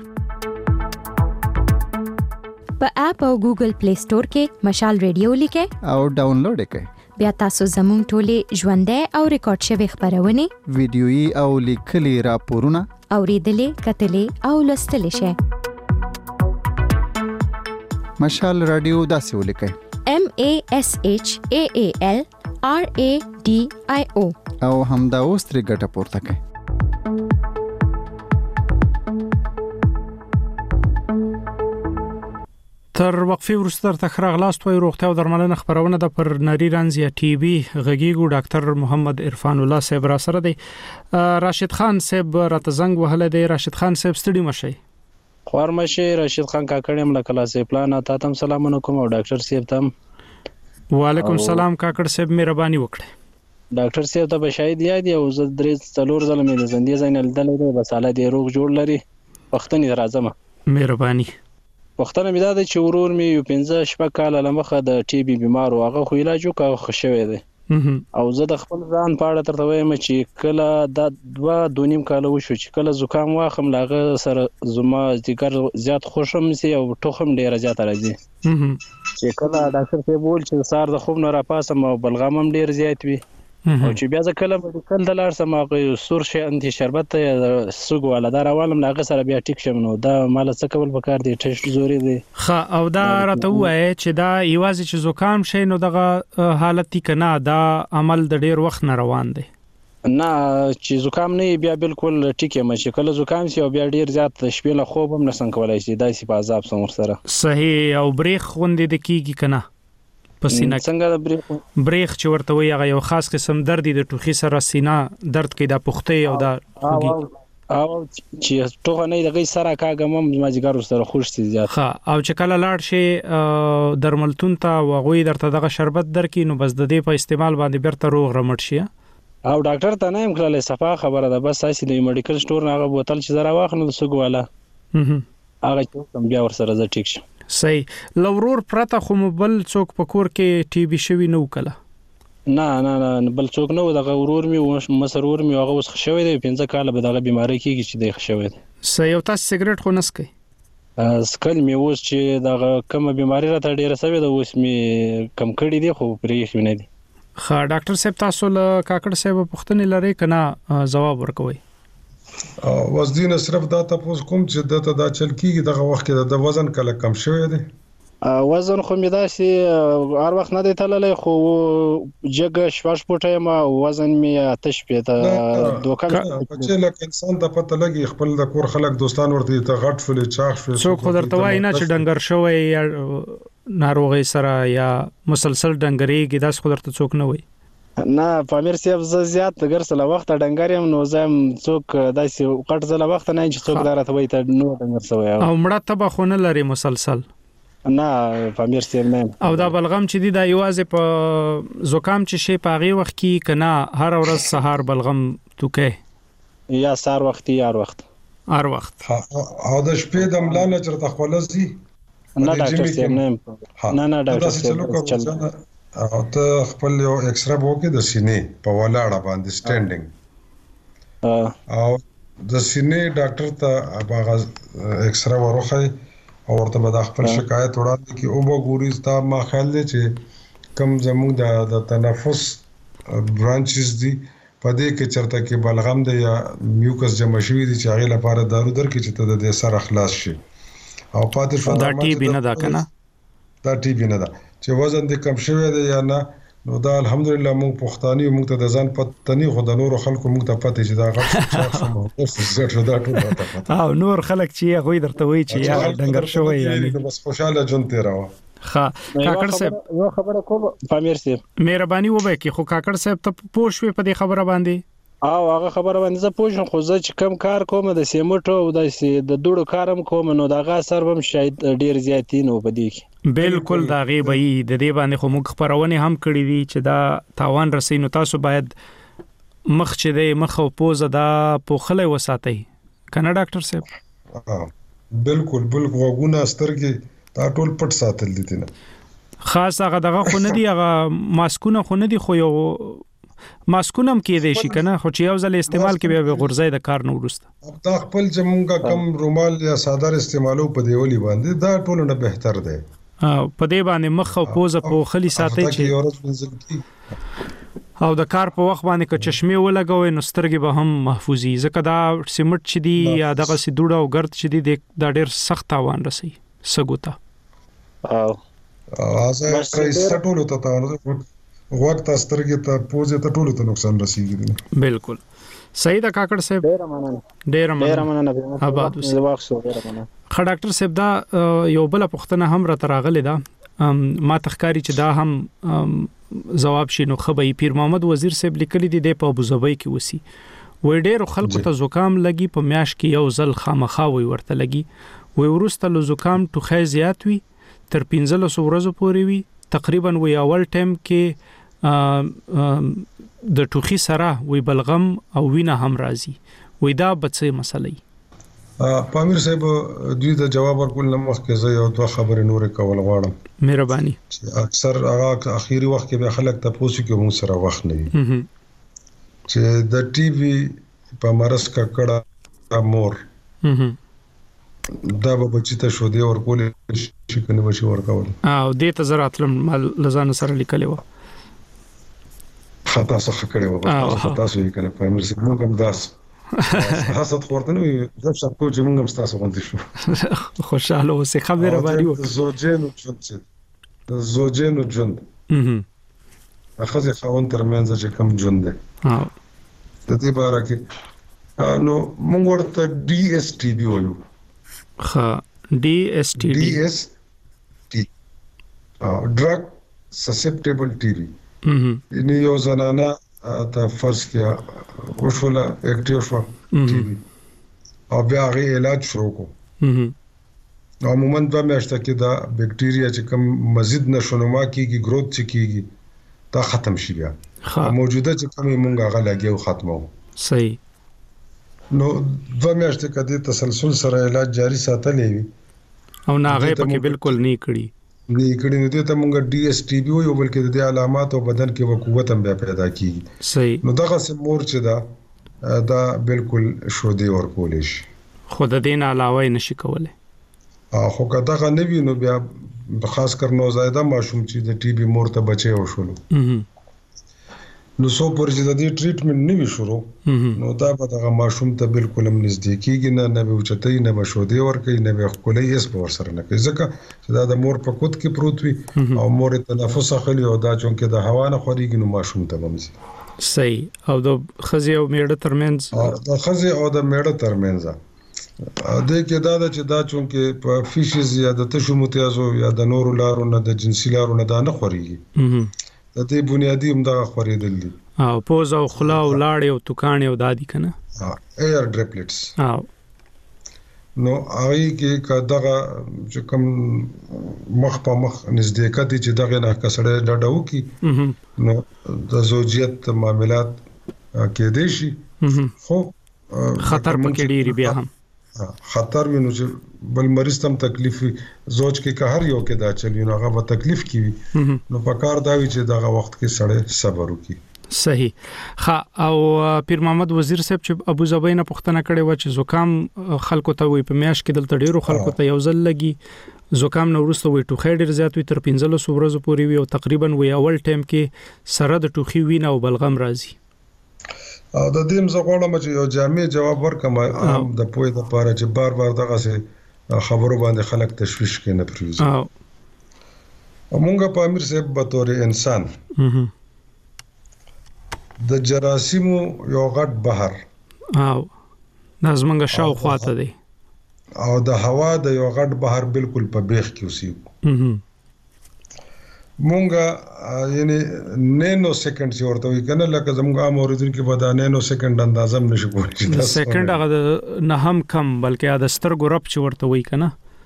په اپ او ګوګل پلی سٹور کې مشال ریډیو لیکئ او ډاونلوډ یې کړئ بیا تاسو زموږ ټولې ژوندۍ او ریکارډ شوي خبرونه ویډیويي او لیکلي راپورونه اوریدلې کتلې او لوستلې شئ مشال رادیو داسې ولیکئ MASHAALRADIO او همدا اوس ترې ګټه پورته کړئ تر وقفې وروسته تر غلاست وي روغتیا او درملنه خبرونه د پر نری رنز یا ټي بي غږیګو ډاکټر محمد عرفان الله صاحب را سره دی راشد خان صاحب راته زنګ وهله دی راشد خان صاحب ستړي مشي خورمشه راشد خان کاکړم له کلاسې پلان ته تم سلامونه کوم او ډاکټر صاحب تم وعلیکم السلام کاکړ صاحب مهرباني وکړئ ډاکټر صاحب ته بشاید یاد یو زه درې څلور ځله مې د زندې زینل دلې بس حاله دی روغ جوړ لري وختنی راځم مهرباني وختنه مې دا چې ورور مې یو 15 شپه کال لمخه د ټي بي بیمار او هغه خو علاج وکړ خو شوی دی او زه د خپل ځان په اړه ترته وایم چې کله د 2.5 کال وشو چې کله زکام واخم لاغه سره زما ذکر زیات خوشم سي او ټوخم ډیر زیات راځي چې کله ډاکټر ته بول چې سار د خوب نه را پاسم او بلغم ډیر زیات وي او چې بیا ځکه کله میډیکل د لار سم هغه سور شي انتي شربت سوق ولا دا راوالم لاغه سره بیا ټیک شم نو دا مال څه کول پکار دی ټیسټ زوري دی خا او دا راته وای چې دا ایوازي چې زکام شي نو دغه حالت کنا دا عمل د ډیر وخت نه روان دی نه چې زکام نه بیا بالکل ټیک یم چې کله زکام سی او بیا ډیر زیات شپې له خوب هم نه څنګه کولای شي داسې په عذاب سمور سره صحیح او بریخ غوندې د کیږي کنا پسینه څنګه د بریخ چې ورته وي هغه یو خاص قسم درد د ټوخي سره سینه درد کوي د پخته او د او چې ټوخه نه دغه سره کاګم ماجګر سره خوش سي زیات ها او چې کله لاړ شي درملتون ته وغوي درته دغه شربت درکې نو بس د دې په استعمال باندې بیرته روغ رمټ شي او ډاکټر ته نه امکلله صفه خبره ده بس اسې د میډیکل سٹور نه غو بوتل چې زرا واخلو د سګ والا هغه چې بیا ور سره ز ټیک شي صحیح لورور پرته خو موبل څوک پکور کې ټي وي شوی نو کله نه بل څوک نو دغه ورور می مسرور می هغه وس خښوي دی 15 کال به دغه بیماری کیږي چې دی خښوي دی صحیح او تاسو سیګریټ خو نسکئ سکل می اوس چې دغه کوم بیماری راته ډیره سوي ده اوس می کم کړی دی خو پرې خو نه دی خا ډاکټر صاحب تاسو له کاکړ صاحب پوښتنه لري کنه جواب ورکوي وزن صرف دا تاسو کوم چې دته دا چل کیږي دغه وخت کې د وزن کله کم شوی دی وزن خو می داسي هر وخت نه دی تللی خو جګ شواش پټه ما وزن می آتش پیته دوکان چې لکه انسان د پته لګي خپل د کور خلک دوستان ورته ته غټ فل چاخ شو څوک خو درته وای نه چې ډنګر شوی یا ناروغي سره یا مسلسل ډنګريږي داس خو درته څوک نه وای نه پامیر صاحب زیات ګرځله وخت ډنګریم نو زم څوک داسي قټ زله وخت نه چې څوک درته وای ته نو ډنګر سوی او مړه تبه خو نه لري مسلسل نه پامیر صاحب نه او دا بلغم چې دی دا یوازې په زکام چې شي په غي وخت کې کنا هر ورځ سحر بلغم توکه یا سحر وختي هر وخت او د شپې د ملانه چرته خپلسي نه ډاکټر صاحب نه ډاکټر صاحب او ته خپل یو ایکس را وکړه د سینې په ولاړه باندې سټینډینګ او د سینې ډاکټر ته هغه ایکس را ورخه او ورته به خپل شکایت وړاندې کی او وګوري ستا ما خیال دی چې کم زموږ د تنفس برانچز دي په دې کې چرته کې بلغم دی یا میوکس جمع شوی دي چې هغه لپاره دارو درکې چې ته د سر اخلاص شي او پاتې شو دا ټي بي نه دا کنه دا ټي بي نه دا چې وزن دې کم شوی دی یا نه نو دا الحمدلله موږ پښتاني موږ ته د ځان پتني خو د نور خلکو موږ ته پته چې دا غټ دا ټول راته او نور خلک چې هغه درته وایي چې یا ډنګر شوی یعنی بس خوشاله جون تیراوه ها کاکړ صاحب یو خبره کوم پامیر صاحب مهرباني وبای کی خو کاکړ صاحب ته پوښوي په دې خبره باندې او هغه خبره باندې زه پوښم خو زه چې کم کار کوم د سیمټو او د دوړو کارم کوم نو دغه اثر هم شاید ډیر زیاتی نو بدی بالکل دا غیبه د دې باندې خو موږ خبرونه هم کړې دي چې دا تاوان رسي نو تاسو باید مخ چې د مخ او پوزه دا پوخله وساتئ کنه ډاکټر صاحب بالکل غوونه سترګې دا ټول پټ ساتل دي نه خاص هغه دغه خو نه دی هغه ماسکونه خو نه دی خو یو ماسکونم کې دی شي کنه خو چې یو ځل استعمال کې به غورځي د کار نو ورسته دا خپل جمونګه کم رومال یا ساده استعمالو په دیولي باندې دا ټول نه بهتر دی په دې باندې مخ او پوزه په خلی ساتي چې او د کار په وخت باندې که چشمه ولګوي نو سترګې به هم محفوظي ځکه دا سیمټ چې دی یا دغه سي دوړه او ګرد چې دی دا ډېر سخت تاوان رسي سګوتا او ازه ټول ته تاوان وخت سترګې ته پوزه ته ټول ته نقصان رسیږي بالکل صحیح دا کاکړ صاحب ډېر مننه آباد اوسه خا ډاکټر صاحب دا یو بل پوښتنه هم را تراغله ده ما تخکاری چې دا هم جواب شینو خبري پیر محمد وزیر صاحب لیکلي دي په ابوظبي کې وسی وې ډېر خلکو ته زکام لګي په میاش کې یو ځل خامخا وي ورته لګي وې ورسته له زکام ټوخه زیات وي تر 15 ورځې پورې وي تقریبا وی اول ټیم کې د ټوخي سره وی بلغم او وینه هم راځي وی دا بڅه مسلې پامیر صاحب دوی ته جواب ورکول نه مخکې زه یو دوه خبرې نور کول غواړم مهرباني اکثر هغه اخیری وخت کې به خلک ته پوښتنه کوي موږ سره وخت نه وي چې د ټي وي په مرز کا کړه مور دا به بچی ته شو دی ورکول شي کنه بچي ورکول او دې ته زراتلم لزان سره لیکلې و خطا څه کړی و خطا سوی کنه پرایمري سیب موږ هم داس حسد خورته نو زه څه کوم چې موږ هم تاسو غونډې شو خوشاله اوسې خبره باندې زوجینو ژوند اخذ خاون ترمنځ چې کم ژوند دی د دې باره کې نو موږ ورته DSTB وایو DSTD ډرګ سسپټیبل TB یعنی یو زنانه ته فرض کیا وشوله اکټیو شو TB او بیا غي علاج شروع کو عموما 2 میاشتې کې دا بکټیریا چې کوم مزید نشونما کیږي گروث چې کیږي دا ختم شي بیا موجوده چې کوم مونږه هغه لګیو ختمو صحیح نو 2 میاشتې کده تسلسل سره علاج جاری ساتلې وي او ناغه پکې بالکل نه کړی نو دې ته مونږ DSTB یو بلکې د علامات او بدن کې وقوت هم بیا پیدا کیږي صحیح نو دغه سمور چې دا بالکل شودي ورکول شي خو د دین علاوه نشي کولای خو کدا غنه وی نو بیا خاص کر نوزایده ماشوم چې د TB مور ته بچي او شولو نو سو پر چې د دې ټریټمنټ نیوي شروع نو دا په دغه ماشوم ته بالکل هم نزدیکیږي نه به اوچتای نه به شودي ورکي نه به خولې اس په ور سره نه کوي ځکه چې دا د مور په کوت کې پروت وي او مور تنفس اخلي او دا چونکه د هوا نه خوريږي نو ماشوم ته ومسي صحیح او د خزي او میړه ترمنځ د خزي او د میړه ترمنځ د کې دا چې دا چونکه په فیشز یا د تشو متیازو یا د نورو لارو نه د جنسي لارو نه دا نه خوريږي د دې بنیادی هم دا خوريدل دي او پوز او خلا او لاړ او توکان او دادی کنه ایر ډریپلټس نو هغه کې کداغه چې کوم مخ په مخ نزدېکت چې دغه نه کسړې ډډاو کی نو د زوجیت معاملات کې دي شي خو خطر پکې ډیری بیا هم خطر وینو چې بل مریض تم تکلیف زوج کې که هر یو کې دا چلی نو هغه به تکلیف کی نو پکار دا وی چې دغه وخت کې سړی صبر وکي صحیح او پیر محمد وزیر صاحب چې ابو ظبی نه پښتنه کړي و چې زکام خلکو ته وي په میاش کې دلته ډیرو خلکو ته یو ځل لګي زکام نو ورسته وي ټوخی ډیر زیات وي تر 15 ورځې پورې وي او تقریبا وي اول ټایم کې سره د ټوخي وینه او بلغم راځي د دې مزغړم چې یو جامع جواب ورکم د پوی د پاره چې بار دغه سه خبرو باندې خلک تشویش کوي نه پریږي مونږه په امیر صاحب به تور انسان د جراثیمو یو غټ بحر نازمنګ شاو خواته دی او د هوا د یو غټ بحر بالکل په بیخ کې اوسې مونږه یعنی نینو سکند چې ورته وي کنه لکه زموږ اموریدل کې په دا نینو سکند اندازه هم نشي کولای سکند هغه نه هم کم بلکې د سترګو رب چې ورته وي کنه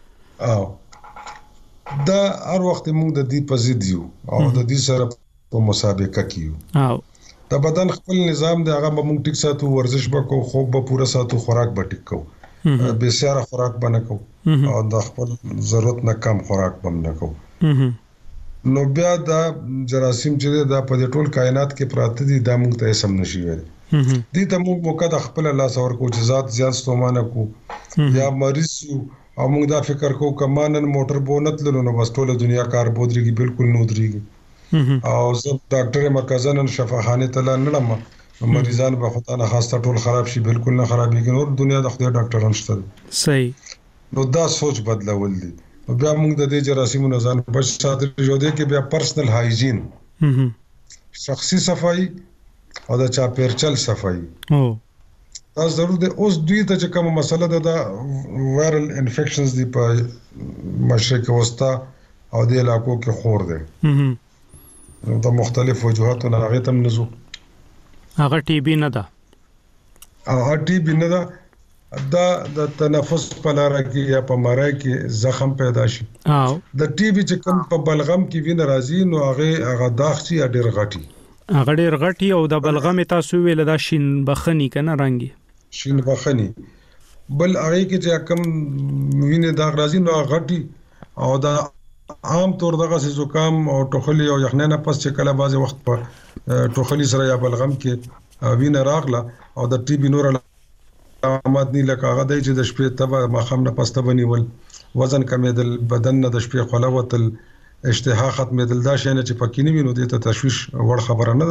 دا هر وخت مونږ د دې په ضد یو او د دې سره په مسابقه کې یو د بدن خپل نظام دی هغه مونږ ټیک ساتو ورزش وکړو خوب به پوره ساتو خوراک به ټیک کو بسیار خوراک باندې کو او د خپل ضرورت نه کم خوراک باندې کو نو بیا دا جراثیم چې دا په ټول کائنات کې پراته دي دا موږ ته سم نشي ویل دي ته موږ وکړه خپل الله سره کو چې ذات زیات ستومانه کو یا مریض او موږ دا فکر کو کمانن موټر بونت لونو نو بس ټول دنیا کار بودريږي بالکل نو دريږي او زه ډاکټر مرکزانن شفاخانه ته لاندم مریضان به خدای نه خاصه ټول خراب شي بالکل نه خرابېږي نور دنیا د خدای ډاکټران شته صحیح نو دا سوچ بدلول دي بیا موږ د دې جراثیمو نه ځان بچ ساتل جوړه کې بیا پرسنل هایجین شخصي صفائی او د چاپیرچل صفائی دا ضرور دی اوس دوی ته چې کومه مسله ده دا وایرل انفیکشنز دی په مشرق وسطا او د علاقو کې خور دی دا مختلف وجوهاتو نه هغه تم نزو هغه ټي بي نه ده هغه ټي بي نه ده دا د تنفس په لار کې یا په مړای کې زخم پیدا شي د ټي بي چې کوم په بلغم کې وینه راځي نو هغه داغچی یا ډیر غټي هغه ډیر غټي او د بلغم تاسو ویل دا شین بخنی کنه رنگي شین بخنی بل هغه کې چې کوم وینه داغ راځي نو غټي او دا عام طور دغه زکام او ټوخلی او یخنه پس چې کله بعض وخت په ټوخلی سره یا بلغم کې وینه راغله او د ټي بي نور علامات نه لکه هغه دی چې د شپې تبه مخام نه پسته بنیول وزن کمیدل بدن نه د شپې خلوت اشتها ختمېدل دا شي نه چې پکې نه وینو د تشویش وړ خبره نه ده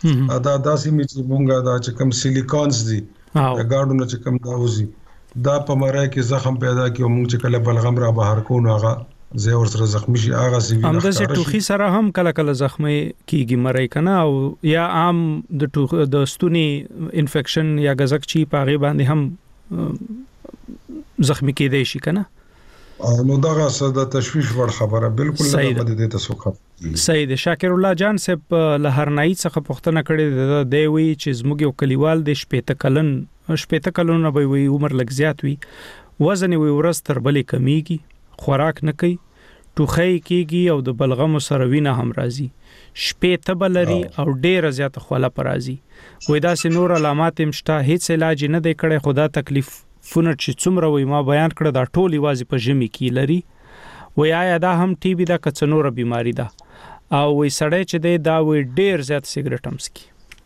دا داسې می چې مونږه دا چې کم سیلیکونز دي دا ګاډونه چې کم دا وزي دا په مرای کې زخم پیدا کیو مونږ چې کله بلغم را بهر کو نو هغه زه ور سره زخمی شي هغه سی وینه همدا چې ټوخي سره هم کله کله زخمی کیږي مرای کنه او یا عام د ستوني انفیکشن یا غزک چی پاغي باندې هم زخمی کېدای شي کنه نو دغه څه د تشویش وړ خبره بالکل نه بده ته سوخه صحیح ده. شاکر الله جان صاحب لهرنای څخه پوښتنه کړې ده دی وی چې زموږ یو کلیوال د شپېته کلن به وی عمر لږ زیات وي وزن وی ورځ تر بلې کمیږي خوراک نه کوي ټوخی کیږي او د بلغم سره وینه هم راځي شپېته بلري او ډېر زیات خوله پرازي وې دا سه نور علامات مشته هیڅ علاج نه دی کړي خدا تکلیف فونټ چې څومره وي ما بیان کړ دا ټولي وازي په ژمي کې لري وې آیا دا هم ټي بي دا کڅنور بیماری ده او وې سړی چې دی دا وې ډېر زیات سیګریټ هم سکي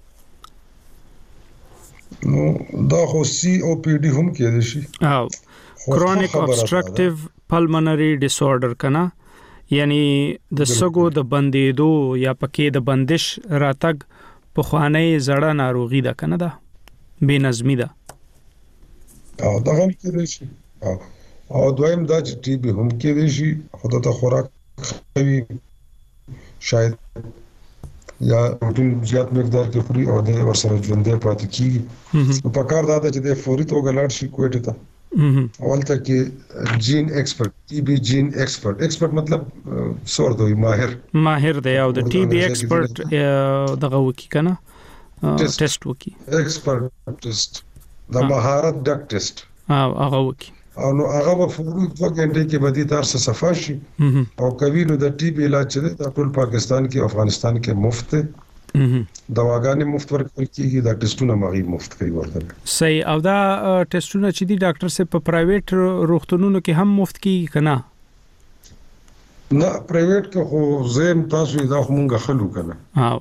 نو دا خو سی او پی ډي هم کېږي شي او chronic obstructive pulmonary disorder کنا یعنی د سګو د بندیدو یا پکې د بندش راتګ په خوانې زړه ناروغي ده کنه دا بے نظمی ده او دا هم کېږي شي او دویم دا چې ټي بي هم کېږي شي خدای ته خوراک کوي شاید یا روټین زیات مقدار کې خوري او د ورسره ژوندې پاتې کیږي په کار دا چې د فوري توګه لاړ شي کوټه ته اولته کې جین ایکسپرت ټي بي جین ایکسپرت مطلب سور دوی ماهر دی او د ټي بي ایکسپرت دغه وکی کنه ټیسټ وکی ایکسپرت ټیسټ د مهارت ډک ټیسټ هغه وکی او نو هغه په فوري توګه کې بدی تر څه صفاشي او کوي نو د ټي بي علاج چې د ټول پاکستان کې افغانستان کې مفت دواګانې مفت ورکول کیږي دا ټیسټونه مغي مفت کوي ورته صحیح او دا ټیسټونه چې دی ډاکټر صاحب په پرایویټ روغتونونو کې هم مفت کیږي کنه نه پرایویټ کې خو زم تاسو دا مونږه خلو کنه او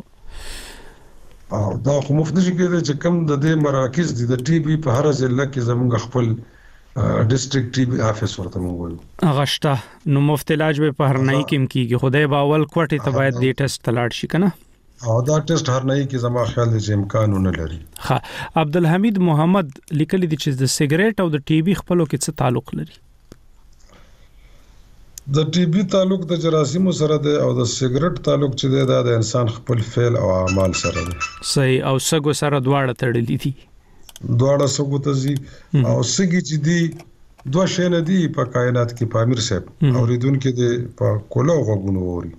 دا خو مفت نشي کېدای چې کم د دې مراکز دي د ټي بي په هر ځای کې زمونږ خپل ډیسټریکټ ټي بي افیس ورته مونږ وایو اغشته نو مفت علاج به په هر نه کې کیږي خدای باول کوټه ته باید دې ټیسټ تلاړ شي کنه او دا ټیسټ هر نه کې زما خیال دی چې امکان نه لري ها عبدالحمید محمد لیکلی دی چې د سیګریټ او د ټي بي خپلو کې څه تعلق لري د ټي بي تعلق د جراثیمو سره دی او د سیګریټ تعلق چې دی دا د انسان خپل فعل او اعمال سره دی صحیح او سګو سره دواړه تړلې دي دواړه سګو ته زی او سګي چې دی دوه شې نه دی په کائنات کې پامیر صاحب اوریدونکو د په کوله غوګونو ووري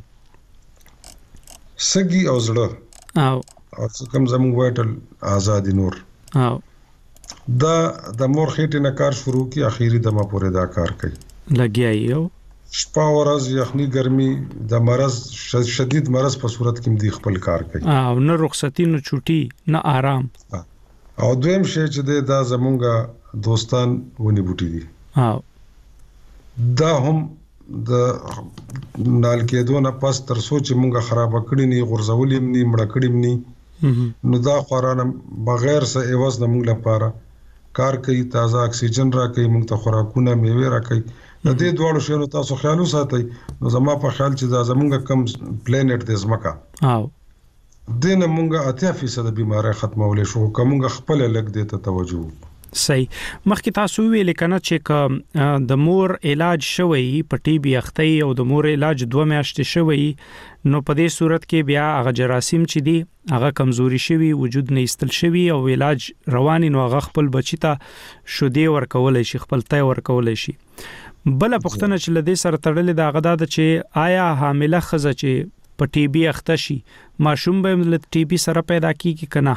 سګي او زړه او کوم زموږ وایټل آزادی نور او دا د مور خېټه نه کار شروع کی اخیری دمه پورې دا کار کوي لګیایو شپه ورځ یخني ګرمي د مرز شدید مرز په صورت کې دی خپل کار کوي او نه رخصتي نه چوټي نه آرام او دویم شی چې دا زمونږه دوستان ونی بوټي دي او دا هم د نال کېدو نه پس تر سوچ مونږه خراب کړی نه غرزولې نه مړ کړی نه نو دا خورانه بغیر څه ایواز نه مونږ لپاره کار کوي تازه اکسیجن را کوي مونږ ته خوراکونه میوه را کوي د دې دوه شیانو تاسو خیال وساتئ نو زما په خیال چې دا زمونږ کم پلانټ د زمکا او دنه مونږه 80% بیماری ختمولې شو کومه خپل لګ دې ته توجه صحیح مخکې تاسو ویل کنه چې د مور علاج شوی په ټي بي اختی او د مور علاج 2 میاشتې شوی نو په دې صورت کې بیا هغه جراثیم چې دی هغه کمزوري شوی وجود نه استل شوی او علاج رواني نو هغه خپل بچی ته شودي ورکول شي خپل ته ورکول شي بل پښتنه چې لدې سره تړلې دا غدا د چې آیا حامله خزه چې په ټي بي اخته شي ماشوم به له ټي بي سره پیدا کیږي کنه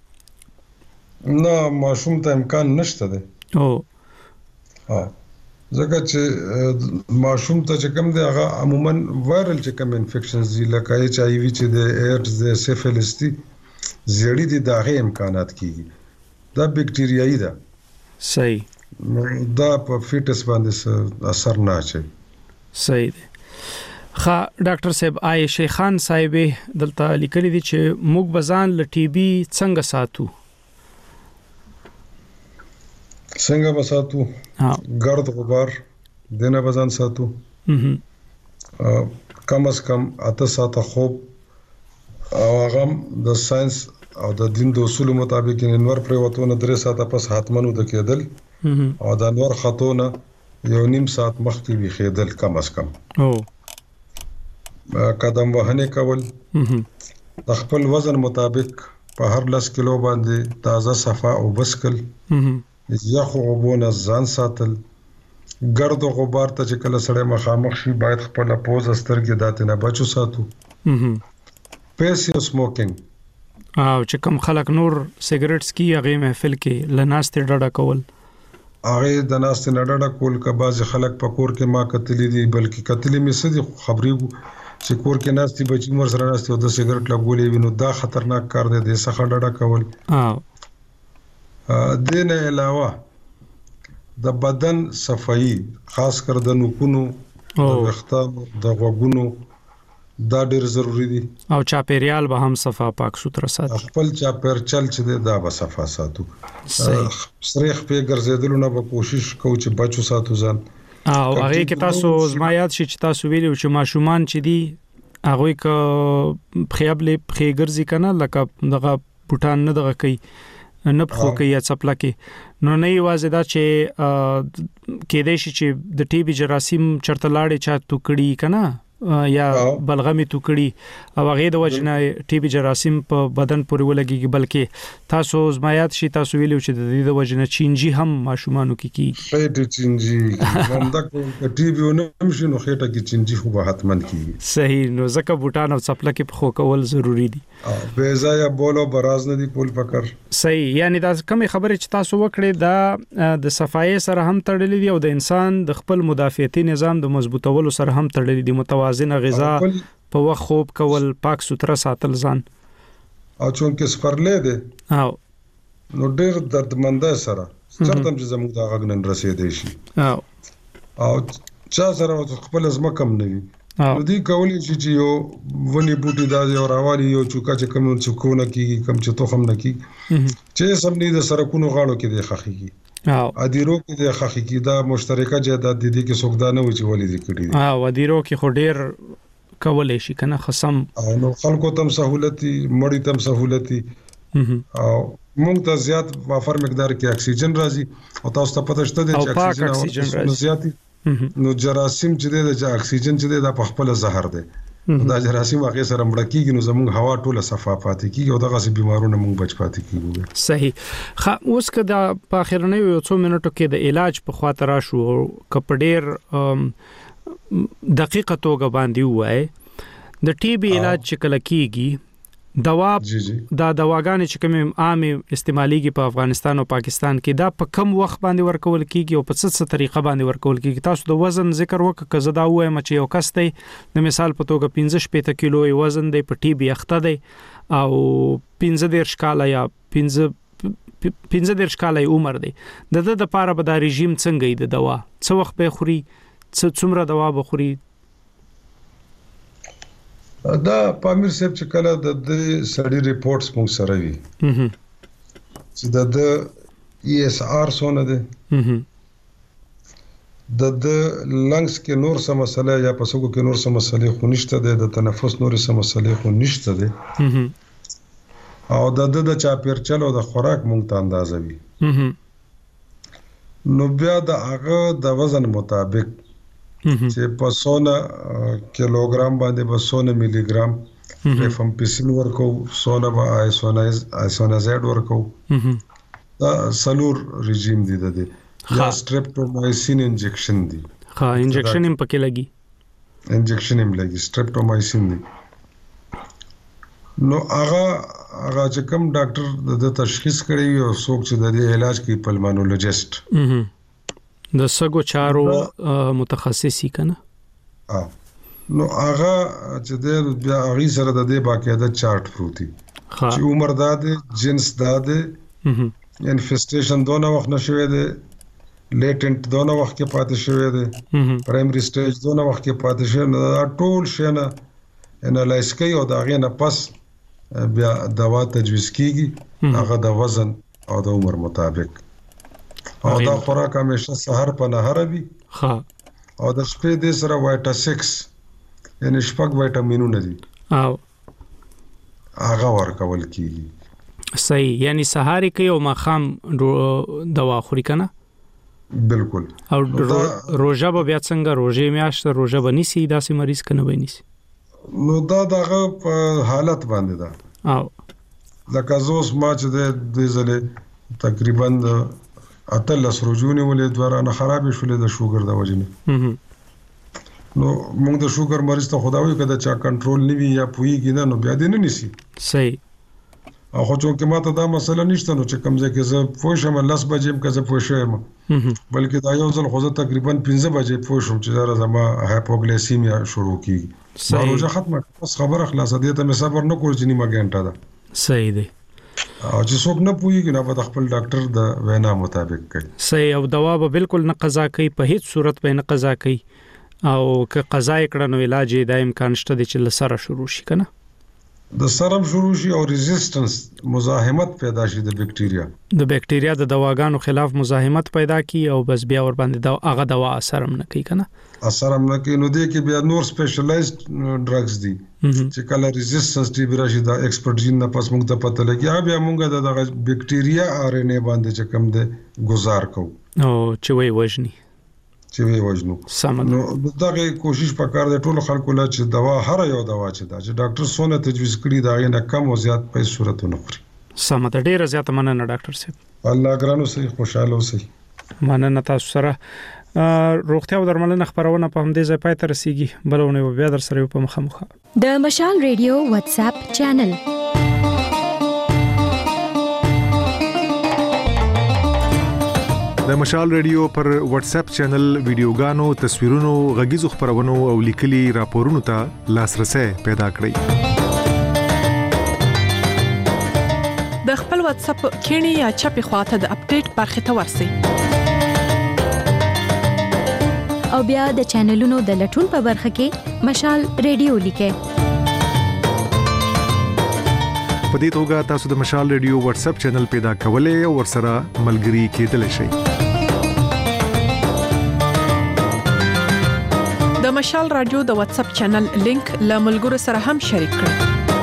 نه ماشوم ته امکان نشته دی او ځکه چې ماشوم ته چې کوم دی هغه عموما وایرل چې کوم انفیکشنز دي لکه ایچ آی وی چې د ایډز د سیفیلس دي زیړی دي دغه امکانات کیږي دا بکټریایي ده صحیح دا په فیټس باندې اثر نه اچي صحیح دی خا ډاکټر صاحب عائشه خان صاحب دلته لیکلي دي چې موږ بزان ل ټي بي څنګه ساتو ګرد غبار دنه بزان ساتو کم از کم 8 ساعته خوب او هغه د ساينس او د دین د اصول مطابق انور پر وتونه 3 ساعته پس حتمنو د کېدل او د انور خطونه یو نیم ساعت مخکې وی خېدل کم از کم قدم وهنه کول د خپل وزن مطابق په هر 10 کیلو باندې تازه صفا او بسکل یخ او بونه ځان ساتل ګرد او غبار ته چې کله سړی مخامخ شي باید خپل پوز سترګې داتې نه بچو ساتو پیسیو سموکینګ او چې کوم خلک نور سیګریټس کی هغه محفل کې لناستې ډډه کول هغه د ناستې نه ډډه کول که بعض خلک په کور کې ما کتلې دي بلکې کتلې مې سدي خبرې چې کور کې ناستې بچی مر سره ناستې او د سیګریټ لګولې وینو دا خطرناک کار دی د څخه ډډه کول د نه علاوه د بدن صفائی خاص کر د نوکونو د وختانو د غوګونو دا ډیر ضروری دي او چاپیریال به هم صفا پاک سوتره ساتي خپل چاپیرچل چې دا به صفا ساتو سریخ په ګرځیدلو نه به کوشش کوو چې بچو ساتو ځان او هغه کې تاسو زمایات شي چې تاسو ویلو چې ماشومان چې دي هغه ک خیابلې خېګرځي کنه لکه دغه بوټان نه دغه کوي نه په کوي یا څپلا کې نو نه یوازې دا چې کې دې شي چې د ټي بي جراثیم چرته لاړې چا توکړي کنه یا بلغمي توکړي او هغه د وجنه ټي بي جراثیم په بدن پورې ولګي بلکې تاسو زمایات شي تاسو ویلو چې د دې د وجنه چینجی هم ماشومانو کې کی خېټه چینجی همدا کو ټي بي ونه شي نو خېټه کې چینجی خو به حتمن کی صحیح نو زکه بوټان او څپلا کې خو کول ضروری دي به ځای بولو براز نه دی کول فکر صحیح یعنی دا کوم خبره چې تاسو وکړې دا د صفای سره هم تړلې دي او د انسان د خپل مدافعتي نظام د مضبوطولو سره هم تړلې دي متوازن غذا په وخت خوب کول پاک سوتره ساتل ځان او چونکه سپرلې ده نو ډېر دردمنده سره چرته چې زموږ د غږنن رسیدې شي او چا سره خپل ازمه کم نه وي نو دی کولی چې یو ونی بوټي دا یو راوالي یو چوکا چې کوم چوکونه کیږي کوم چې توخم نه کی چې سم نه د سرکونو غاړو کې د خخيږي ادیرو کې د خخيږي دا مشترکه جهاد د دې کې سوګدانه وي چې ولې دې کړی ادیرو کې خو ډیر کولې شي کنه خصم نو خلکو تم سہولتي مړی تم سہولتي او موږ ته زیات وافر مقدار کې اکسیجن راځي او تاسو ته پته شته چې اکسیجن زیاتی نو جراثیم چې د اکسیجن چې د په خپل زهر دی دا جراثیم هغه سره مړ کیږي نو زموږ هوا ټوله صفا پاتې کیږي او دغه سي بيمارونه موږ بچ پاتې کیږي صحیح اوس کدا په اخرنه یو څو منټو کې د علاج په خاطر شو کپډیر دقیقه توګه باندې وای د ټي بي علاج چې کله کیږي دوا دا دواګانې چې کوم عام استعماليږي په افغانستان او پاکستان کې دا په کم وخت باندې ورکول کیږي او په څه طریقه باندې ورکول کیږي تاسو د وزن ذکر وکړه که زدا وایم چې یو کس دی د مثال په توګه 15 کیلو وزن دی په ټي بي اخته دی او 15 کاله یا 15 کاله عمر دی د لپاره به دا رژیم څنګه دی دوا څو وخت به خوري څومره دوا به خوري دا پامیر صاحب چې کله د سړی ریپورتس موږ سره وي چې د ESR سونه ده د لنګس کې نور څه مسله یا پسوګو کې نور څه مسله خو نشته ده د تنفس نور څه مسله خو نشته ده او د چاپیرچل او د خوراک موږ ته اندازه وي نو بیا د هغه د وزن مطابق چې په 100 کیلوګرام باندې په 100 ملي ګرام ریفامپیسین ورکو 100 به آیسونازایډ ورکو دا سلور رژیم دی د یا سټریپټومایسین انجکشن دی انجکشن هم پکې لګي سټریپټومایسین دی نو هغه چې کوم ډاکټر د تشخیص کړی او څوک چې د دې علاج کوي پلمانولوژیست د سګو چارو متخصصي کنه نو هغه چې د بیا هغه سره د دې باقاعده چارت پروتي چې عمر داده جنس داده انفیسټیشن دونه وخت نشوي ده لیټنټ دونه وخت کې پاتې شوی ده پرایمري سټیج دونه وخت کې پاتې شوی نه ټول شنه انالایز کوي او دا غي نه پس بیا دوا تجویز کیږي هغه د وزن او د عمر مطابق او دا خوراک همیشه سحر په نهر وي او د شپې د سره وایټا 6 یعنی شپږ وایټامینونه دي هغه ورکول کیږي. صحیح، یعنی سهار کې او ماخام دوا خوري کنه. بالکل. او روزه به بیا څنګه روزه میاشت روزه بنيسي داسې مریض کنه بنيسي؟ نو دا دغه په حالت باندې ده. لکه زوس ما چې د زله تقریبا 18 روزونه ولې دورانه خراب شولې د شوګر د وجنه. نو موږ د شوګر مریض ته خداوي کده چا کنټرول نیوي یا پويږي نه نو بیا دې نه نيسي. صحیح. خو چې ماته دا مسله نشته نو چې کمزې کې زه پوښم لاس بجیم که زه پوښم بلکې دا یو ځل خو زه تقریبا 15 بجې پوښم چې دا زما هایپوګلیسیمیا شروع کیږي. صحیح. روزه ختمه بس خبره خلاصه دي ته مې صبر نه کول چې نیمه غنټه ده. صحیح دی. او چې څوک نه پوهیږي نو په خپل ډاکټر د وینا مطابق کوي. صحیح. او دوا به بالکل نه قضا کوي، په هیڅ صورت به نه قضا کوي، او که قضا کړه نو علاج یې د امکان شته چې لسره شروع شي کنه. د سرم شروع شي او ریزिस्टنس مزاحمت پیدا شي د بکټیریا. د بکټیریا د دواګانو خلاف مزاحمت پیدا کی او بس بیا ور باندې هغه دوا اثر هم نه کوي کنه. اثر هم نه کوي نو د کې بیا نور سپیشلایزد ډرګز دي چې کله ریزिस्टنس ټي بي راشي د ایکسپرت جین نه پس موږ ته پته لګي بیا موږ د بکټیریا ار ان اے باندې چې کم ده گزار کوو او چې وای وژني نو دغه کوشش وکړ د ټولو خلکو لا چې دوا هر یو دوا چې ډاکټر سونه تجویز کړی دا غینه کم او زیات په صورتونو خوري. سم ده، ډیره زیاته مننه ډاکټر صاحب. الله ګرانو سي خوشاله اوسئ. مننه تاسو سره. روغتیا او درملنه خبرونه په همدې ځای پای ته رسیږي. بلونه بیا در سره په مخه د مشال ریډیو واتس اپ چینل. د مشال ریډیو پر واتس اپ چینل ویډیوګانو، تصویرونو، غږیزو خبرونو او لیکلي راپورونو ته لاسرسي پیدا کړئ. د خپل واتس اپ کینی یا چپی خواته د اپډیټ برخه ته ورسئ. او بیا د چینلونو د لټون په برخه کې مشال ریډیو لیکه. په دې توګه تاسو د مشال ریډیو واتس اپ چینل پیدا کولای او ورسره ملګري کېدلی شئ. د مشال رادیو د واتس اپ چینل لینک له ملګرو سره هم شریک کړئ.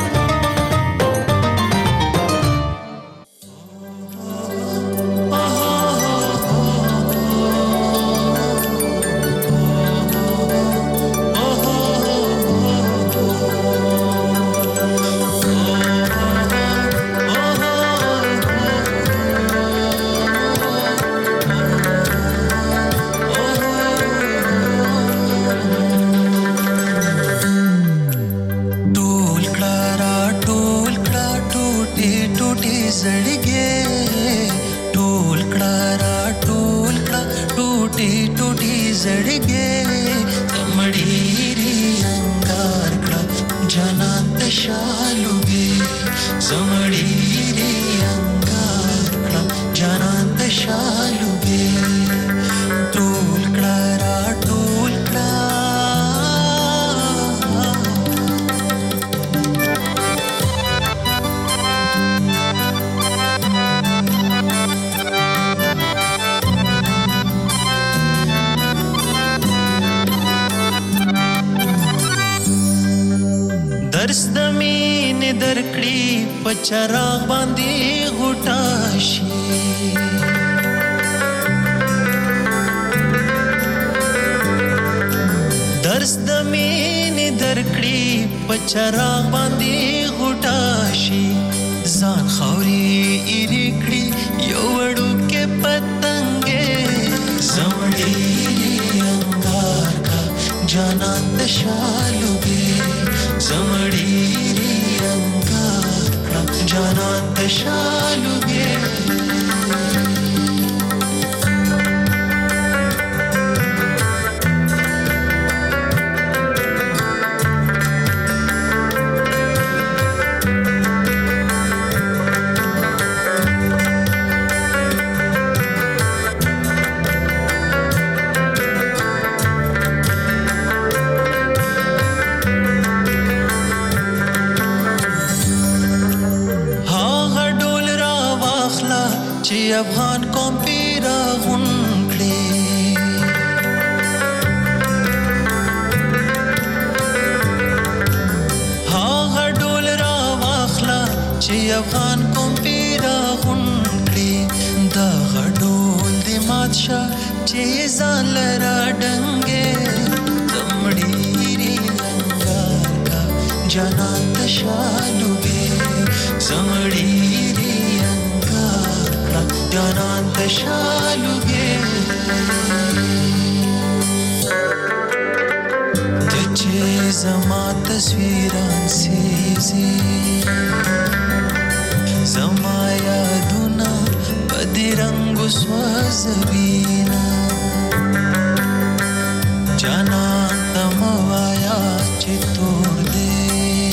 چراغ باندې غټا شي درس د مینې درکړي په چراغ باندې غټا شي ځان خوري ایری کړی یو وړو کې پتنګې زمړي انګار کا جانان د شالوګي زمړي جانان تشالوگے افغان قوم پیرا غونکړي هاغه ډول را واخل افغان کوم پیرا غونډي دا غډول د ماتشا چې ځان لرا ډنګې زمړي انګار کا جانان تشالوګي زمړي انګار کا جانان تشالوګي چې زما تصویران سيزي زما یادونه پدې رنگ سوځوينا جانا تموایا چې تور دې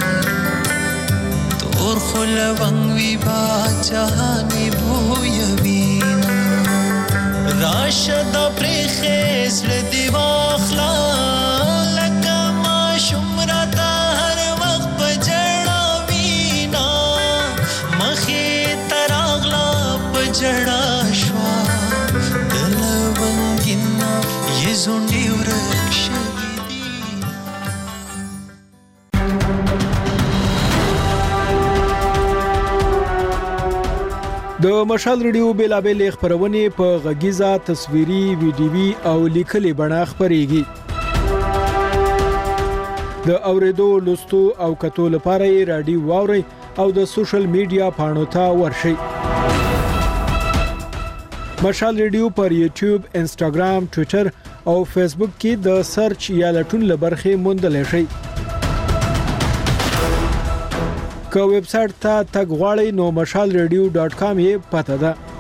تور خلوان وی با جهاني بويوينا راشد پرخېز لدی واخلا جڑا شوا دلونگینا یہ زونډي ورک شوی د مشال ریډیو بیلابل خبرونه په غږیزه تصویري ویډیوي او لیکلي بڼه خبريږي د اوریدو لوستو او کتو لپاره رادیو واوري او د سوشل میډیا پاڼو ته ورشي مشال ریډیو پر یوټیوب، انسټاګرام، ټوئیټر او فیسبوک کې د سرچ یا لټون لبرخه موندل شي. که ویب سټ ته تګ غواړئ نو mashalradio.com یې پته ده.